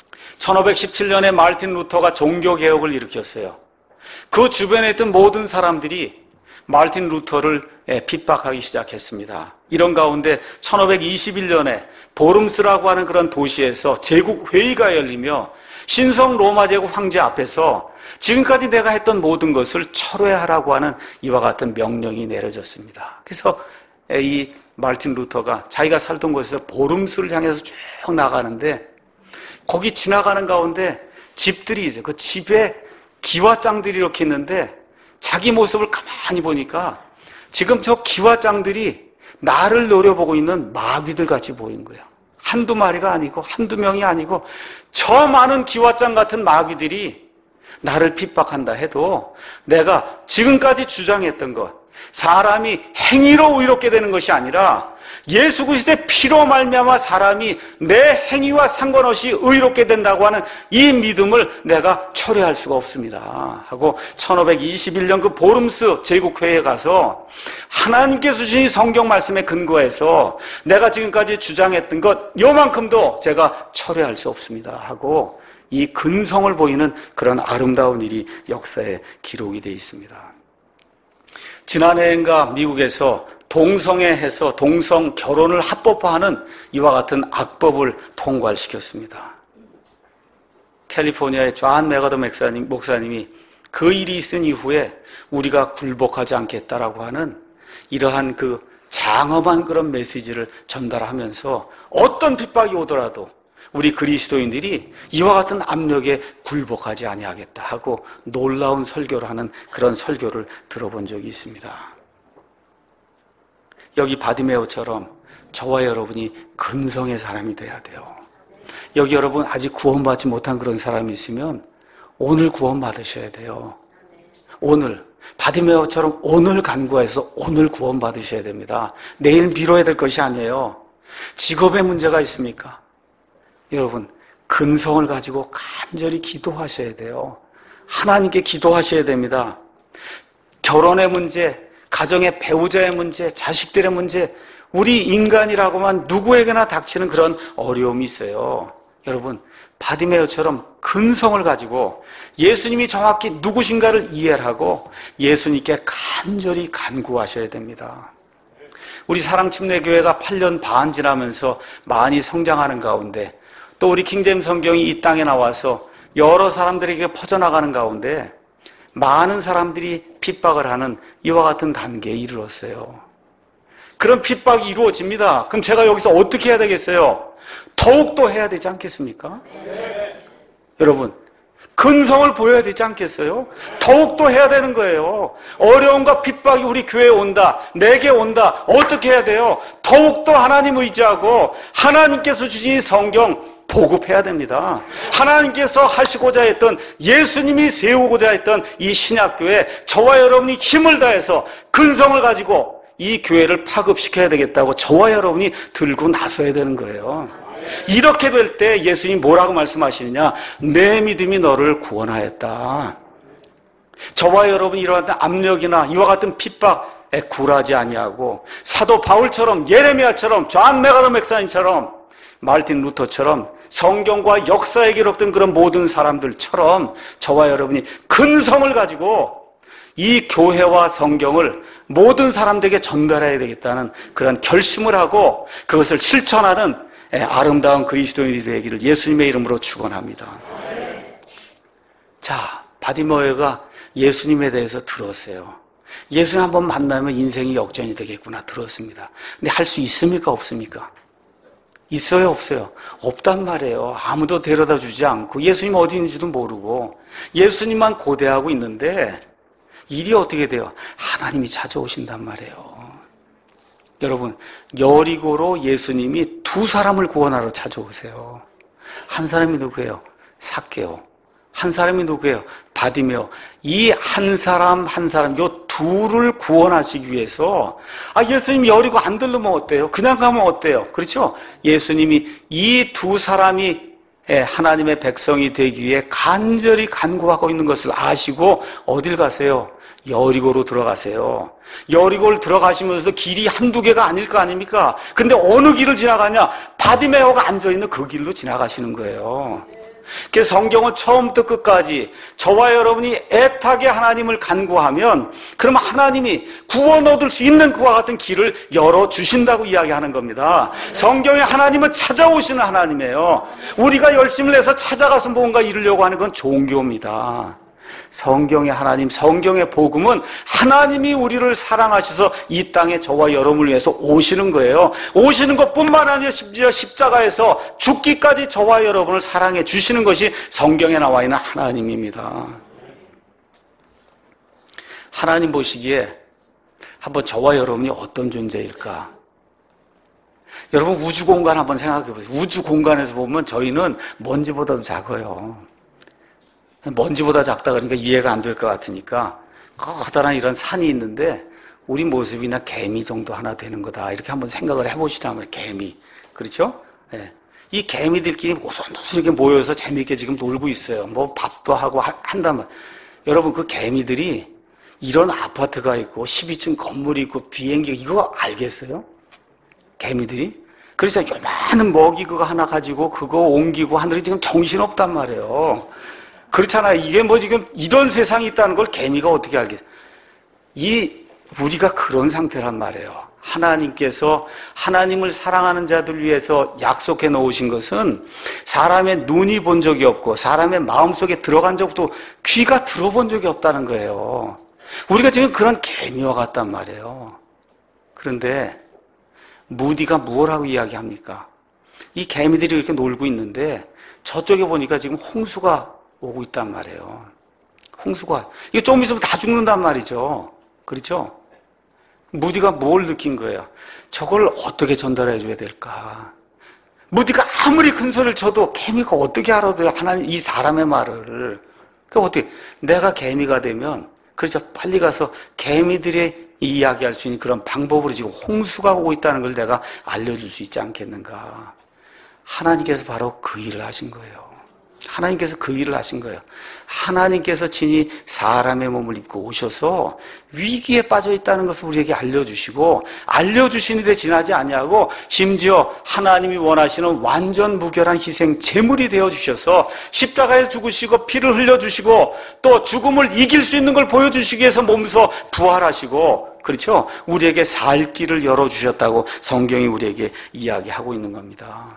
S1: 천오백십칠 년에 마르틴 루터가 종교개혁을 일으켰어요. 그 주변에 있던 모든 사람들이 마르틴 루터를 핍박하기 시작했습니다. 이런 가운데 천오백이십일 년에 보름스라고 하는 그런 도시에서 제국회의가 열리며 신성 로마 제국 황제 앞에서 지금까지 내가 했던 모든 것을 철회하라고 하는 이와 같은 명령이 내려졌습니다. 그래서 이 마르틴 루터가 자기가 살던 곳에서 보름스를 향해서 쭉 나가는데 거기 지나가는 가운데 집들이 있어요. 그 집에 기와장들이 이렇게 있는데 자기 모습을 가만히 보니까 지금 저 기와장들이 나를 노려보고 있는 마귀들 같이 보인 거예요. 한두 마리가 아니고 한두 명이 아니고 저 많은 기와장 같은 마귀들이 나를 핍박한다 해도 내가 지금까지 주장했던 것, 사람이 행위로 의롭게 되는 것이 아니라 예수 그리스도의 피로 말미암아 사람이 내 행위와 상관없이 의롭게 된다고 하는 이 믿음을 내가 철회할 수가 없습니다 하고 천오백이십일 년 그 보름스 제국회의에 가서 하나님께서 주신 성경 말씀에 근거해서 내가 지금까지 주장했던 것 요만큼도 제가 철회할 수 없습니다 하고 이 근성을 보이는 그런 아름다운 일이 역사에 기록이 되어 있습니다. 지난해인가 미국에서 동성애해서 동성 결혼을 합법화하는 이와 같은 악법을 통과시켰습니다. 캘리포니아의 존 맥아더 목사님, 목사님이 그 일이 있은 이후에 우리가 굴복하지 않겠다라고 하는 이러한 그 장엄한 그런 메시지를 전달하면서 어떤 핍박이 오더라도 우리 그리스도인들이 이와 같은 압력에 굴복하지 아니하겠다 하고 놀라운 설교를 하는 그런 설교를 들어본 적이 있습니다. 여기 바디메오처럼 저와 여러분이 근성의 사람이 돼야 돼요. 여기 여러분 아직 구원받지 못한 그런 사람이 있으면 오늘 구원받으셔야 돼요. 오늘 바디메오처럼 오늘 간구해서 오늘 구원받으셔야 됩니다. 내일 미뤄야 될 것이 아니에요. 직업에 문제가 있습니까? 여러분 근성을 가지고 간절히 기도하셔야 돼요. 하나님께 기도하셔야 됩니다. 결혼의 문제, 가정의 배우자의 문제, 자식들의 문제, 우리 인간이라고만 누구에게나 닥치는 그런 어려움이 있어요. 여러분 바디메오처럼 근성을 가지고 예수님이 정확히 누구신가를 이해하고 예수님께 간절히 간구하셔야 됩니다. 우리 사랑침례교회가 팔 년 반 지나면서 많이 성장하는 가운데 또 우리 킹제임 성경이 이 땅에 나와서 여러 사람들에게 퍼져나가는 가운데 많은 사람들이 핍박을 하는 이와 같은 단계에 이르렀어요. 그런 핍박이 이루어집니다. 그럼 제가 여기서 어떻게 해야 되겠어요? 더욱더 해야 되지 않겠습니까? 네. 여러분 근성을 보여야 되지 않겠어요? 더욱더 해야 되는 거예요. 어려움과 핍박이 우리 교회에 온다, 내게 온다. 어떻게 해야 돼요? 더욱더 하나님 의지하고 하나님께서 주신 성경 보급해야 됩니다. 하나님께서 하시고자 했던, 예수님이 세우고자 했던 이 신약교회, 저와 여러분이 힘을 다해서 근성을 가지고 이 교회를 파급시켜야 되겠다고 저와 여러분이 들고 나서야 되는 거예요. 이렇게 될 때 예수님이 뭐라고 말씀하시느냐? 내 믿음이 너를 구원하였다. 저와 여러분이 이러한 압력이나 이와 같은 핍박에 굴하지 아니하고 사도 바울처럼, 예레미야처럼, 존 맥아더 목사님처럼, 마르틴 루터처럼 성경과 역사에 기록된 그런 모든 사람들처럼 저와 여러분이 근성을 가지고 이 교회와 성경을 모든 사람들에게 전달해야 되겠다는 그런 결심을 하고 그것을 실천하는 아름다운 그리스도인이 되기를 예수님의 이름으로 축원합니다. 자, 바디메오가 예수님에 대해서 들었어요. 예수님 한번 만나면 인생이 역전이 되겠구나 들었습니다. 근데 할 수 있습니까? 없습니까? 있어요? 없어요? 없단 말이에요. 아무도 데려다 주지 않고 예수님 어디 있는지도 모르고 예수님만 고대하고 있는데 일이 어떻게 돼요? 하나님이 찾아오신단 말이에요. 여러분, 여리고로 예수님이 두 사람을 구원하러 찾아오세요. 한 사람이 누구예요? 삭개오. 한 사람이 누구예요? 바디메오. 이 한 사람 한 사람, 요 둘을 구원하시기 위해서, 아, 예수님이 여리고 안 들르면 어때요? 그냥 가면 어때요? 그렇죠? 예수님이 이 두 사람이 하나님의 백성이 되기 위해 간절히 간구하고 있는 것을 아시고 어딜 가세요? 여리고로 들어가세요. 여리고를 들어가시면서 길이 한두 개가 아닐 거 아닙니까? 근데 어느 길을 지나가냐? 바디메오가 앉아있는 그 길로 지나가시는 거예요. 그래서 성경은 처음부터 끝까지 저와 여러분이 애타게 하나님을 간구하면 그러면 하나님이 구원 얻을 수 있는 그와 같은 길을 열어주신다고 이야기하는 겁니다. 성경에 하나님은 찾아오시는 하나님이에요. 우리가 열심을 내서 찾아가서 뭔가 이루려고 하는 건 종교입니다. 성경의 하나님, 성경의 복음은 하나님이 우리를 사랑하셔서 이 땅에 저와 여러분을 위해서 오시는 거예요. 오시는 것뿐만 아니라 심지어 십자가에서 죽기까지 저와 여러분을 사랑해 주시는 것이 성경에 나와 있는 하나님입니다. 하나님 보시기에 한번 저와 여러분이 어떤 존재일까? 여러분 우주 공간 한번 생각해 보세요. 우주 공간에서 보면 저희는 먼지보다도 작아요. 먼지보다 작다 그러니까 이해가 안 될 것 같으니까 커다란 이런 산이 있는데 우리 모습이나 개미 정도 하나 되는 거다 이렇게 한번 생각을 해보시자면 개미 그렇죠? 네. 이 개미들끼리 오손도손 이렇게 모여서 재미있게 지금 놀고 있어요. 뭐 밥도 하고 하, 한단 말. 여러분 그 개미들이 이런 아파트가 있고 십이 층 건물이 있고 비행기 이거 알겠어요? 개미들이? 그래서 요만한 먹이 그거 하나 가지고 그거 옮기고 하늘이 지금 정신없단 말이에요. 그렇잖아요. 이게 뭐 지금 이런 세상이 있다는 걸 개미가 어떻게 알겠어요? 이, 우리가 그런 상태란 말이에요. 하나님께서 하나님을 사랑하는 자들 위해서 약속해 놓으신 것은 사람의 눈이 본 적이 없고 사람의 마음속에 들어간 적도 귀가 들어본 적이 없다는 거예요. 우리가 지금 그런 개미와 같단 말이에요. 그런데 무디가 무엇라고 이야기합니까? 이 개미들이 이렇게 놀고 있는데 저쪽에 보니까 지금 홍수가 오고 있단 말이에요. 홍수가. 이거 조금 있으면 다 죽는단 말이죠. 그렇죠? 무디가 뭘 느낀 거예요? 저걸 어떻게 전달해 줘야 될까? 무디가 아무리 큰 소리를 쳐도 개미가 어떻게 알아들어요? 하나님, 이 사람의 말을. 그러니까 어떻게, 내가 개미가 되면, 그렇죠. 빨리 가서 개미들의 이야기할 수 있는 그런 방법으로 지금 홍수가 오고 있다는 걸 내가 알려줄 수 있지 않겠는가. 하나님께서 바로 그 일을 하신 거예요. 하나님께서 그 일을 하신 거예요. 하나님께서 친히 사람의 몸을 입고 오셔서 위기에 빠져 있다는 것을 우리에게 알려주시고, 알려주신 일에 지나지 아니하고 심지어 하나님이 원하시는 완전 무결한 희생 제물이 되어주셔서 십자가에 죽으시고 피를 흘려주시고 또 죽음을 이길 수 있는 걸 보여주시기 위해서 몸서 부활하시고, 그렇죠? 우리에게 살 길을 열어주셨다고 성경이 우리에게 이야기하고 있는 겁니다.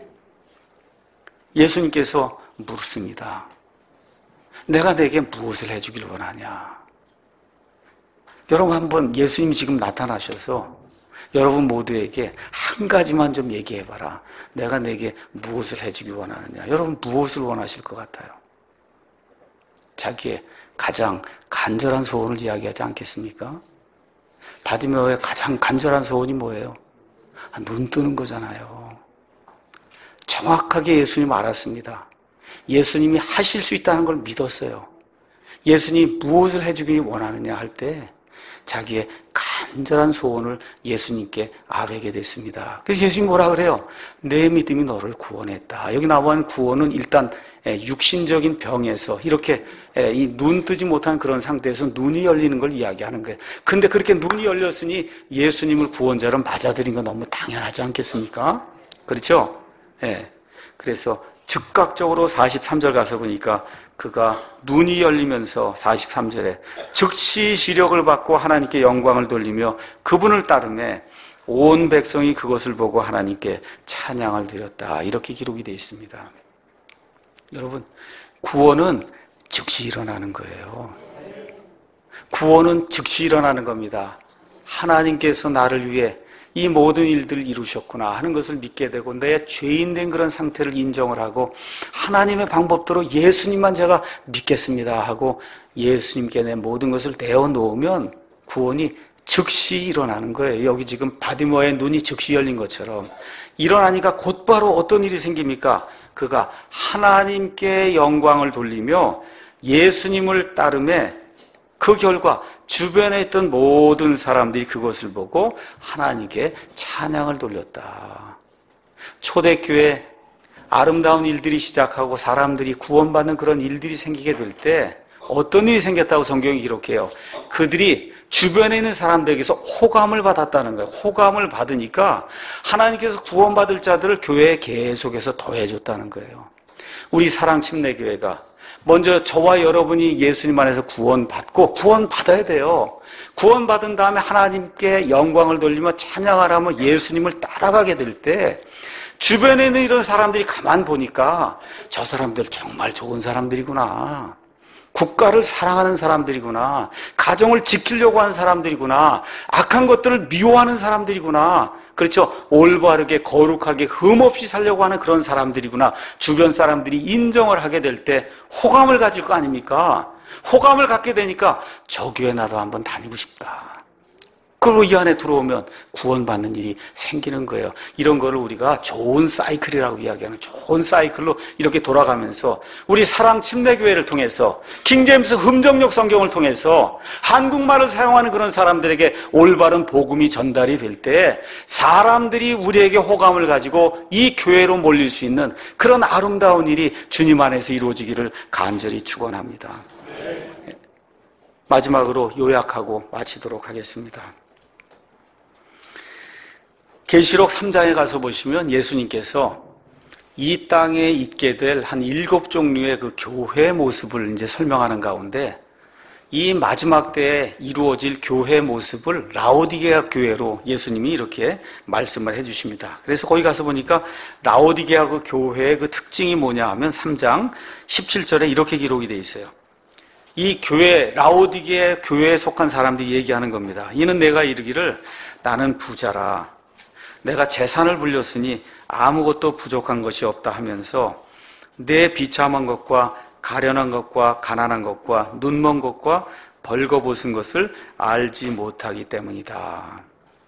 S1: 예수님께서 묻습니다. 내가 내게 무엇을 해주길 원하냐? 여러분, 한번 예수님이 지금 나타나셔서 여러분 모두에게 한 가지만 좀 얘기해봐라. 내가 내게 무엇을 해주길 원하느냐? 여러분 무엇을 원하실 것 같아요? 자기의 가장 간절한 소원을 이야기하지 않겠습니까? 바디메오의 가장 간절한 소원이 뭐예요? 아, 눈 뜨는 거잖아요. 정확하게 예수님 알았습니다. 예수님이 하실 수 있다는 걸 믿었어요. 예수님이 무엇을 해주길 원하느냐 할 때 자기의 간절한 소원을 예수님께 아뢰게 됐습니다. 그래서 예수님이 뭐라 그래요? 내 믿음이 너를 구원했다. 여기 나온 구원은 일단 육신적인 병에서 이렇게 이 눈 뜨지 못한 그런 상태에서 눈이 열리는 걸 이야기하는 거예요. 근데 그렇게 눈이 열렸으니 예수님을 구원자로 맞아들인 건 너무 당연하지 않겠습니까? 그렇죠? 예. 그래서 즉각적으로 사십삼 절 가서 보니까 그가 눈이 열리면서 사십삼 절에 즉시 시력을 받고 하나님께 영광을 돌리며 그분을 따르매 온 백성이 그것을 보고 하나님께 찬양을 드렸다. 이렇게 기록이 되어 있습니다. 여러분, 구원은 즉시 일어나는 거예요. 구원은 즉시 일어나는 겁니다. 하나님께서 나를 위해 이 모든 일들을 이루셨구나 하는 것을 믿게 되고 내 죄인된 그런 상태를 인정을 하고 하나님의 방법대로 예수님만 제가 믿겠습니다 하고 예수님께 내 모든 것을 내어놓으면 구원이 즉시 일어나는 거예요. 여기 지금 바디모의 눈이 즉시 열린 것처럼 일어나니까 곧바로 어떤 일이 생깁니까? 그가 하나님께 영광을 돌리며 예수님을 따르매 그 결과 주변에 있던 모든 사람들이 그것을 보고 하나님께 찬양을 돌렸다. 초대교회 아름다운 일들이 시작하고 사람들이 구원받는 그런 일들이 생기게 될 때 어떤 일이 생겼다고 성경이 기록해요? 그들이 주변에 있는 사람들에게서 호감을 받았다는 거예요. 호감을 받으니까 하나님께서 구원받을 자들을 교회에 계속해서 더해줬다는 거예요. 우리 사랑침례교회가 먼저 저와 여러분이 예수님 안에서 구원받고 구원받아야 돼요. 구원받은 다음에 하나님께 영광을 돌리며 찬양하라며 예수님을 따라가게 될 때 주변에 있는 이런 사람들이 가만 보니까 저 사람들 정말 좋은 사람들이구나. 국가를 사랑하는 사람들이구나. 가정을 지키려고 하는 사람들이구나. 악한 것들을 미워하는 사람들이구나. 그렇죠. 올바르게 거룩하게 흠없이 살려고 하는 그런 사람들이구나. 주변 사람들이 인정을 하게 될 때 호감을 가질 거 아닙니까? 호감을 갖게 되니까 저 교회 나도 한번 다니고 싶다. 그리고 이 안에 들어오면 구원받는 일이 생기는 거예요. 이런 거를 우리가 좋은 사이클이라고 이야기하는 좋은 사이클로 이렇게 돌아가면서 우리 사랑 침례교회를 통해서 킹제임스 흠정역 성경을 통해서 한국말을 사용하는 그런 사람들에게 올바른 복음이 전달이 될 때 사람들이 우리에게 호감을 가지고 이 교회로 몰릴 수 있는 그런 아름다운 일이 주님 안에서 이루어지기를 간절히 축원합니다. 마지막으로 요약하고 마치도록 하겠습니다. 계시록 삼 장에 가서 보시면 예수님께서 이 땅에 있게 될 한 일곱 종류의 그 교회의 모습을 이제 설명하는 가운데 이 마지막 때에 이루어질 교회 모습을 라오디게아 교회로 예수님이 이렇게 말씀을 해주십니다. 그래서 거기 가서 보니까 라오디게아 그 교회의 그 특징이 뭐냐 하면 삼 장 십칠 절에 이렇게 기록이 되어 있어요. 이 교회, 라오디게아 교회에 속한 사람들이 얘기하는 겁니다. 이는 내가 이르기를 나는 부자라. 내가 재산을 불렸으니 아무것도 부족한 것이 없다 하면서 내 비참한 것과 가련한 것과 가난한 것과 눈먼 것과 벌거벗은 것을 알지 못하기 때문이다.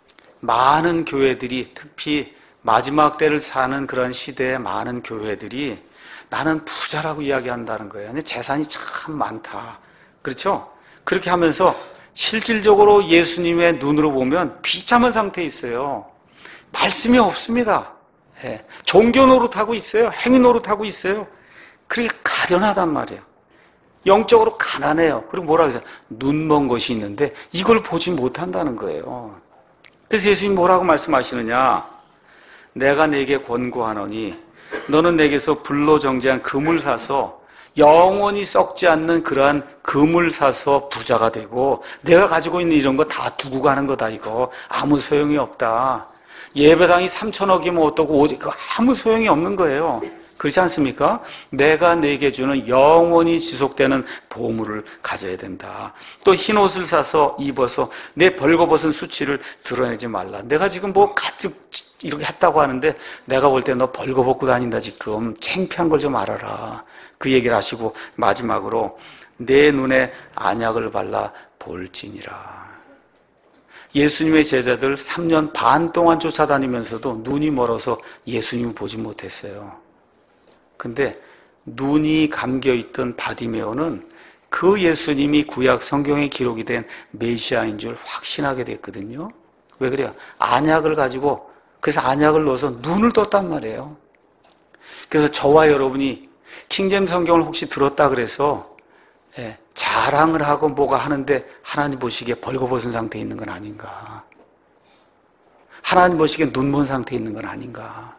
S1: 많은 교회들이, 특히 마지막 때를 사는 그런 시대의 많은 교회들이 나는 부자라고 이야기한다는 거예요. 근데 재산이 참 많다. 그렇죠? 그렇게 하면서 실질적으로 예수님의 눈으로 보면 비참한 상태에 있어요. 말씀이 없습니다. 예. 종교 노릇하고 있어요. 행위 노릇하고 있어요. 그렇게 가련하단 말이에요. 영적으로 가난해요. 그리고 뭐라 그러세요? 눈먼 것이 있는데 이걸 보지 못한다는 거예요. 그래서 예수님이 뭐라고 말씀하시느냐? 내가 네게 권고하노니 너는 내게서 불로 정제한 금을 사서 영원히 썩지 않는 그러한 금을 사서 부자가 되고 내가 가지고 있는 이런 거 다 두고 가는 거다. 이거 아무 소용이 없다. 예배당이 삼천억이면 어떠고 그거 아무 소용이 없는 거예요. 그렇지 않습니까? 내가 내게 주는 영원히 지속되는 보물을 가져야 된다. 또 흰옷을 사서 입어서 내 벌거벗은 수치를 드러내지 말라. 내가 지금 뭐 가득 이렇게 했다고 하는데 내가 볼 때 너 벌거벗고 다닌다 지금. 창피한 걸 좀 알아라. 그 얘기를 하시고 마지막으로 내 눈에 안약을 발라 볼지니라. 예수님의 제자들 삼 년 반 동안 쫓아다니면서도 눈이 멀어서 예수님을 보지 못했어요. 근데 눈이 감겨있던 바디메오는 그 예수님이 구약 성경에 기록이 된 메시아인 줄 확신하게 됐거든요. 왜 그래요? 안약을 가지고, 그래서 안약을 넣어서 눈을 떴단 말이에요. 그래서 저와 여러분이 킹잼 성경을 혹시 들었다 그래서 예, 자랑을 하고 뭐가 하는데 하나님 보시기에 벌거벗은 상태에 있는 건 아닌가? 하나님 보시기에 눈먼 상태에 있는 건 아닌가?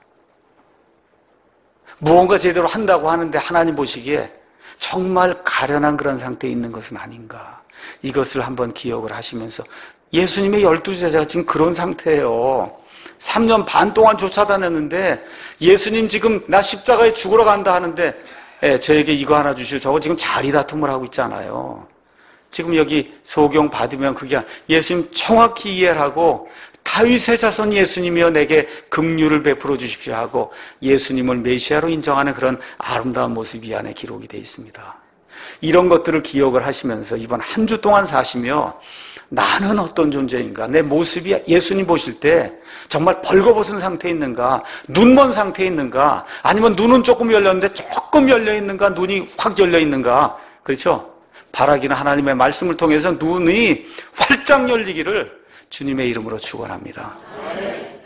S1: 무언가 제대로 한다고 하는데 하나님 보시기에 정말 가련한 그런 상태에 있는 것은 아닌가? 이것을 한번 기억을 하시면서 예수님의 열두 제자가 지금 그런 상태예요. 삼 년 반 동안 쫓아다녔는데 예수님 지금 나 십자가에 죽으러 간다 하는데 예, 저에게 이거 하나 주시오. 저거 지금 자리 다툼을 하고 있잖아요. 지금 여기 소경 받으면 그게 예수님 정확히 이해를 하고 다윗의 자손 예수님이여 내게 긍휼을 베풀어 주십시오 하고 예수님을 메시아로 인정하는 그런 아름다운 모습이 이 안에 기록이 되어 있습니다. 이런 것들을 기억을 하시면서 이번 한 주 동안 사시며 나는 어떤 존재인가? 내 모습이 예수님 보실 때 정말 벌거벗은 상태에 있는가? 눈먼 상태에 있는가? 아니면 눈은 조금 열렸는데 조금 열려 있는가? 눈이 확 열려 있는가? 그렇죠? 바라기는 하나님의 말씀을 통해서 눈이 활짝 열리기를 주님의 이름으로 축원합니다.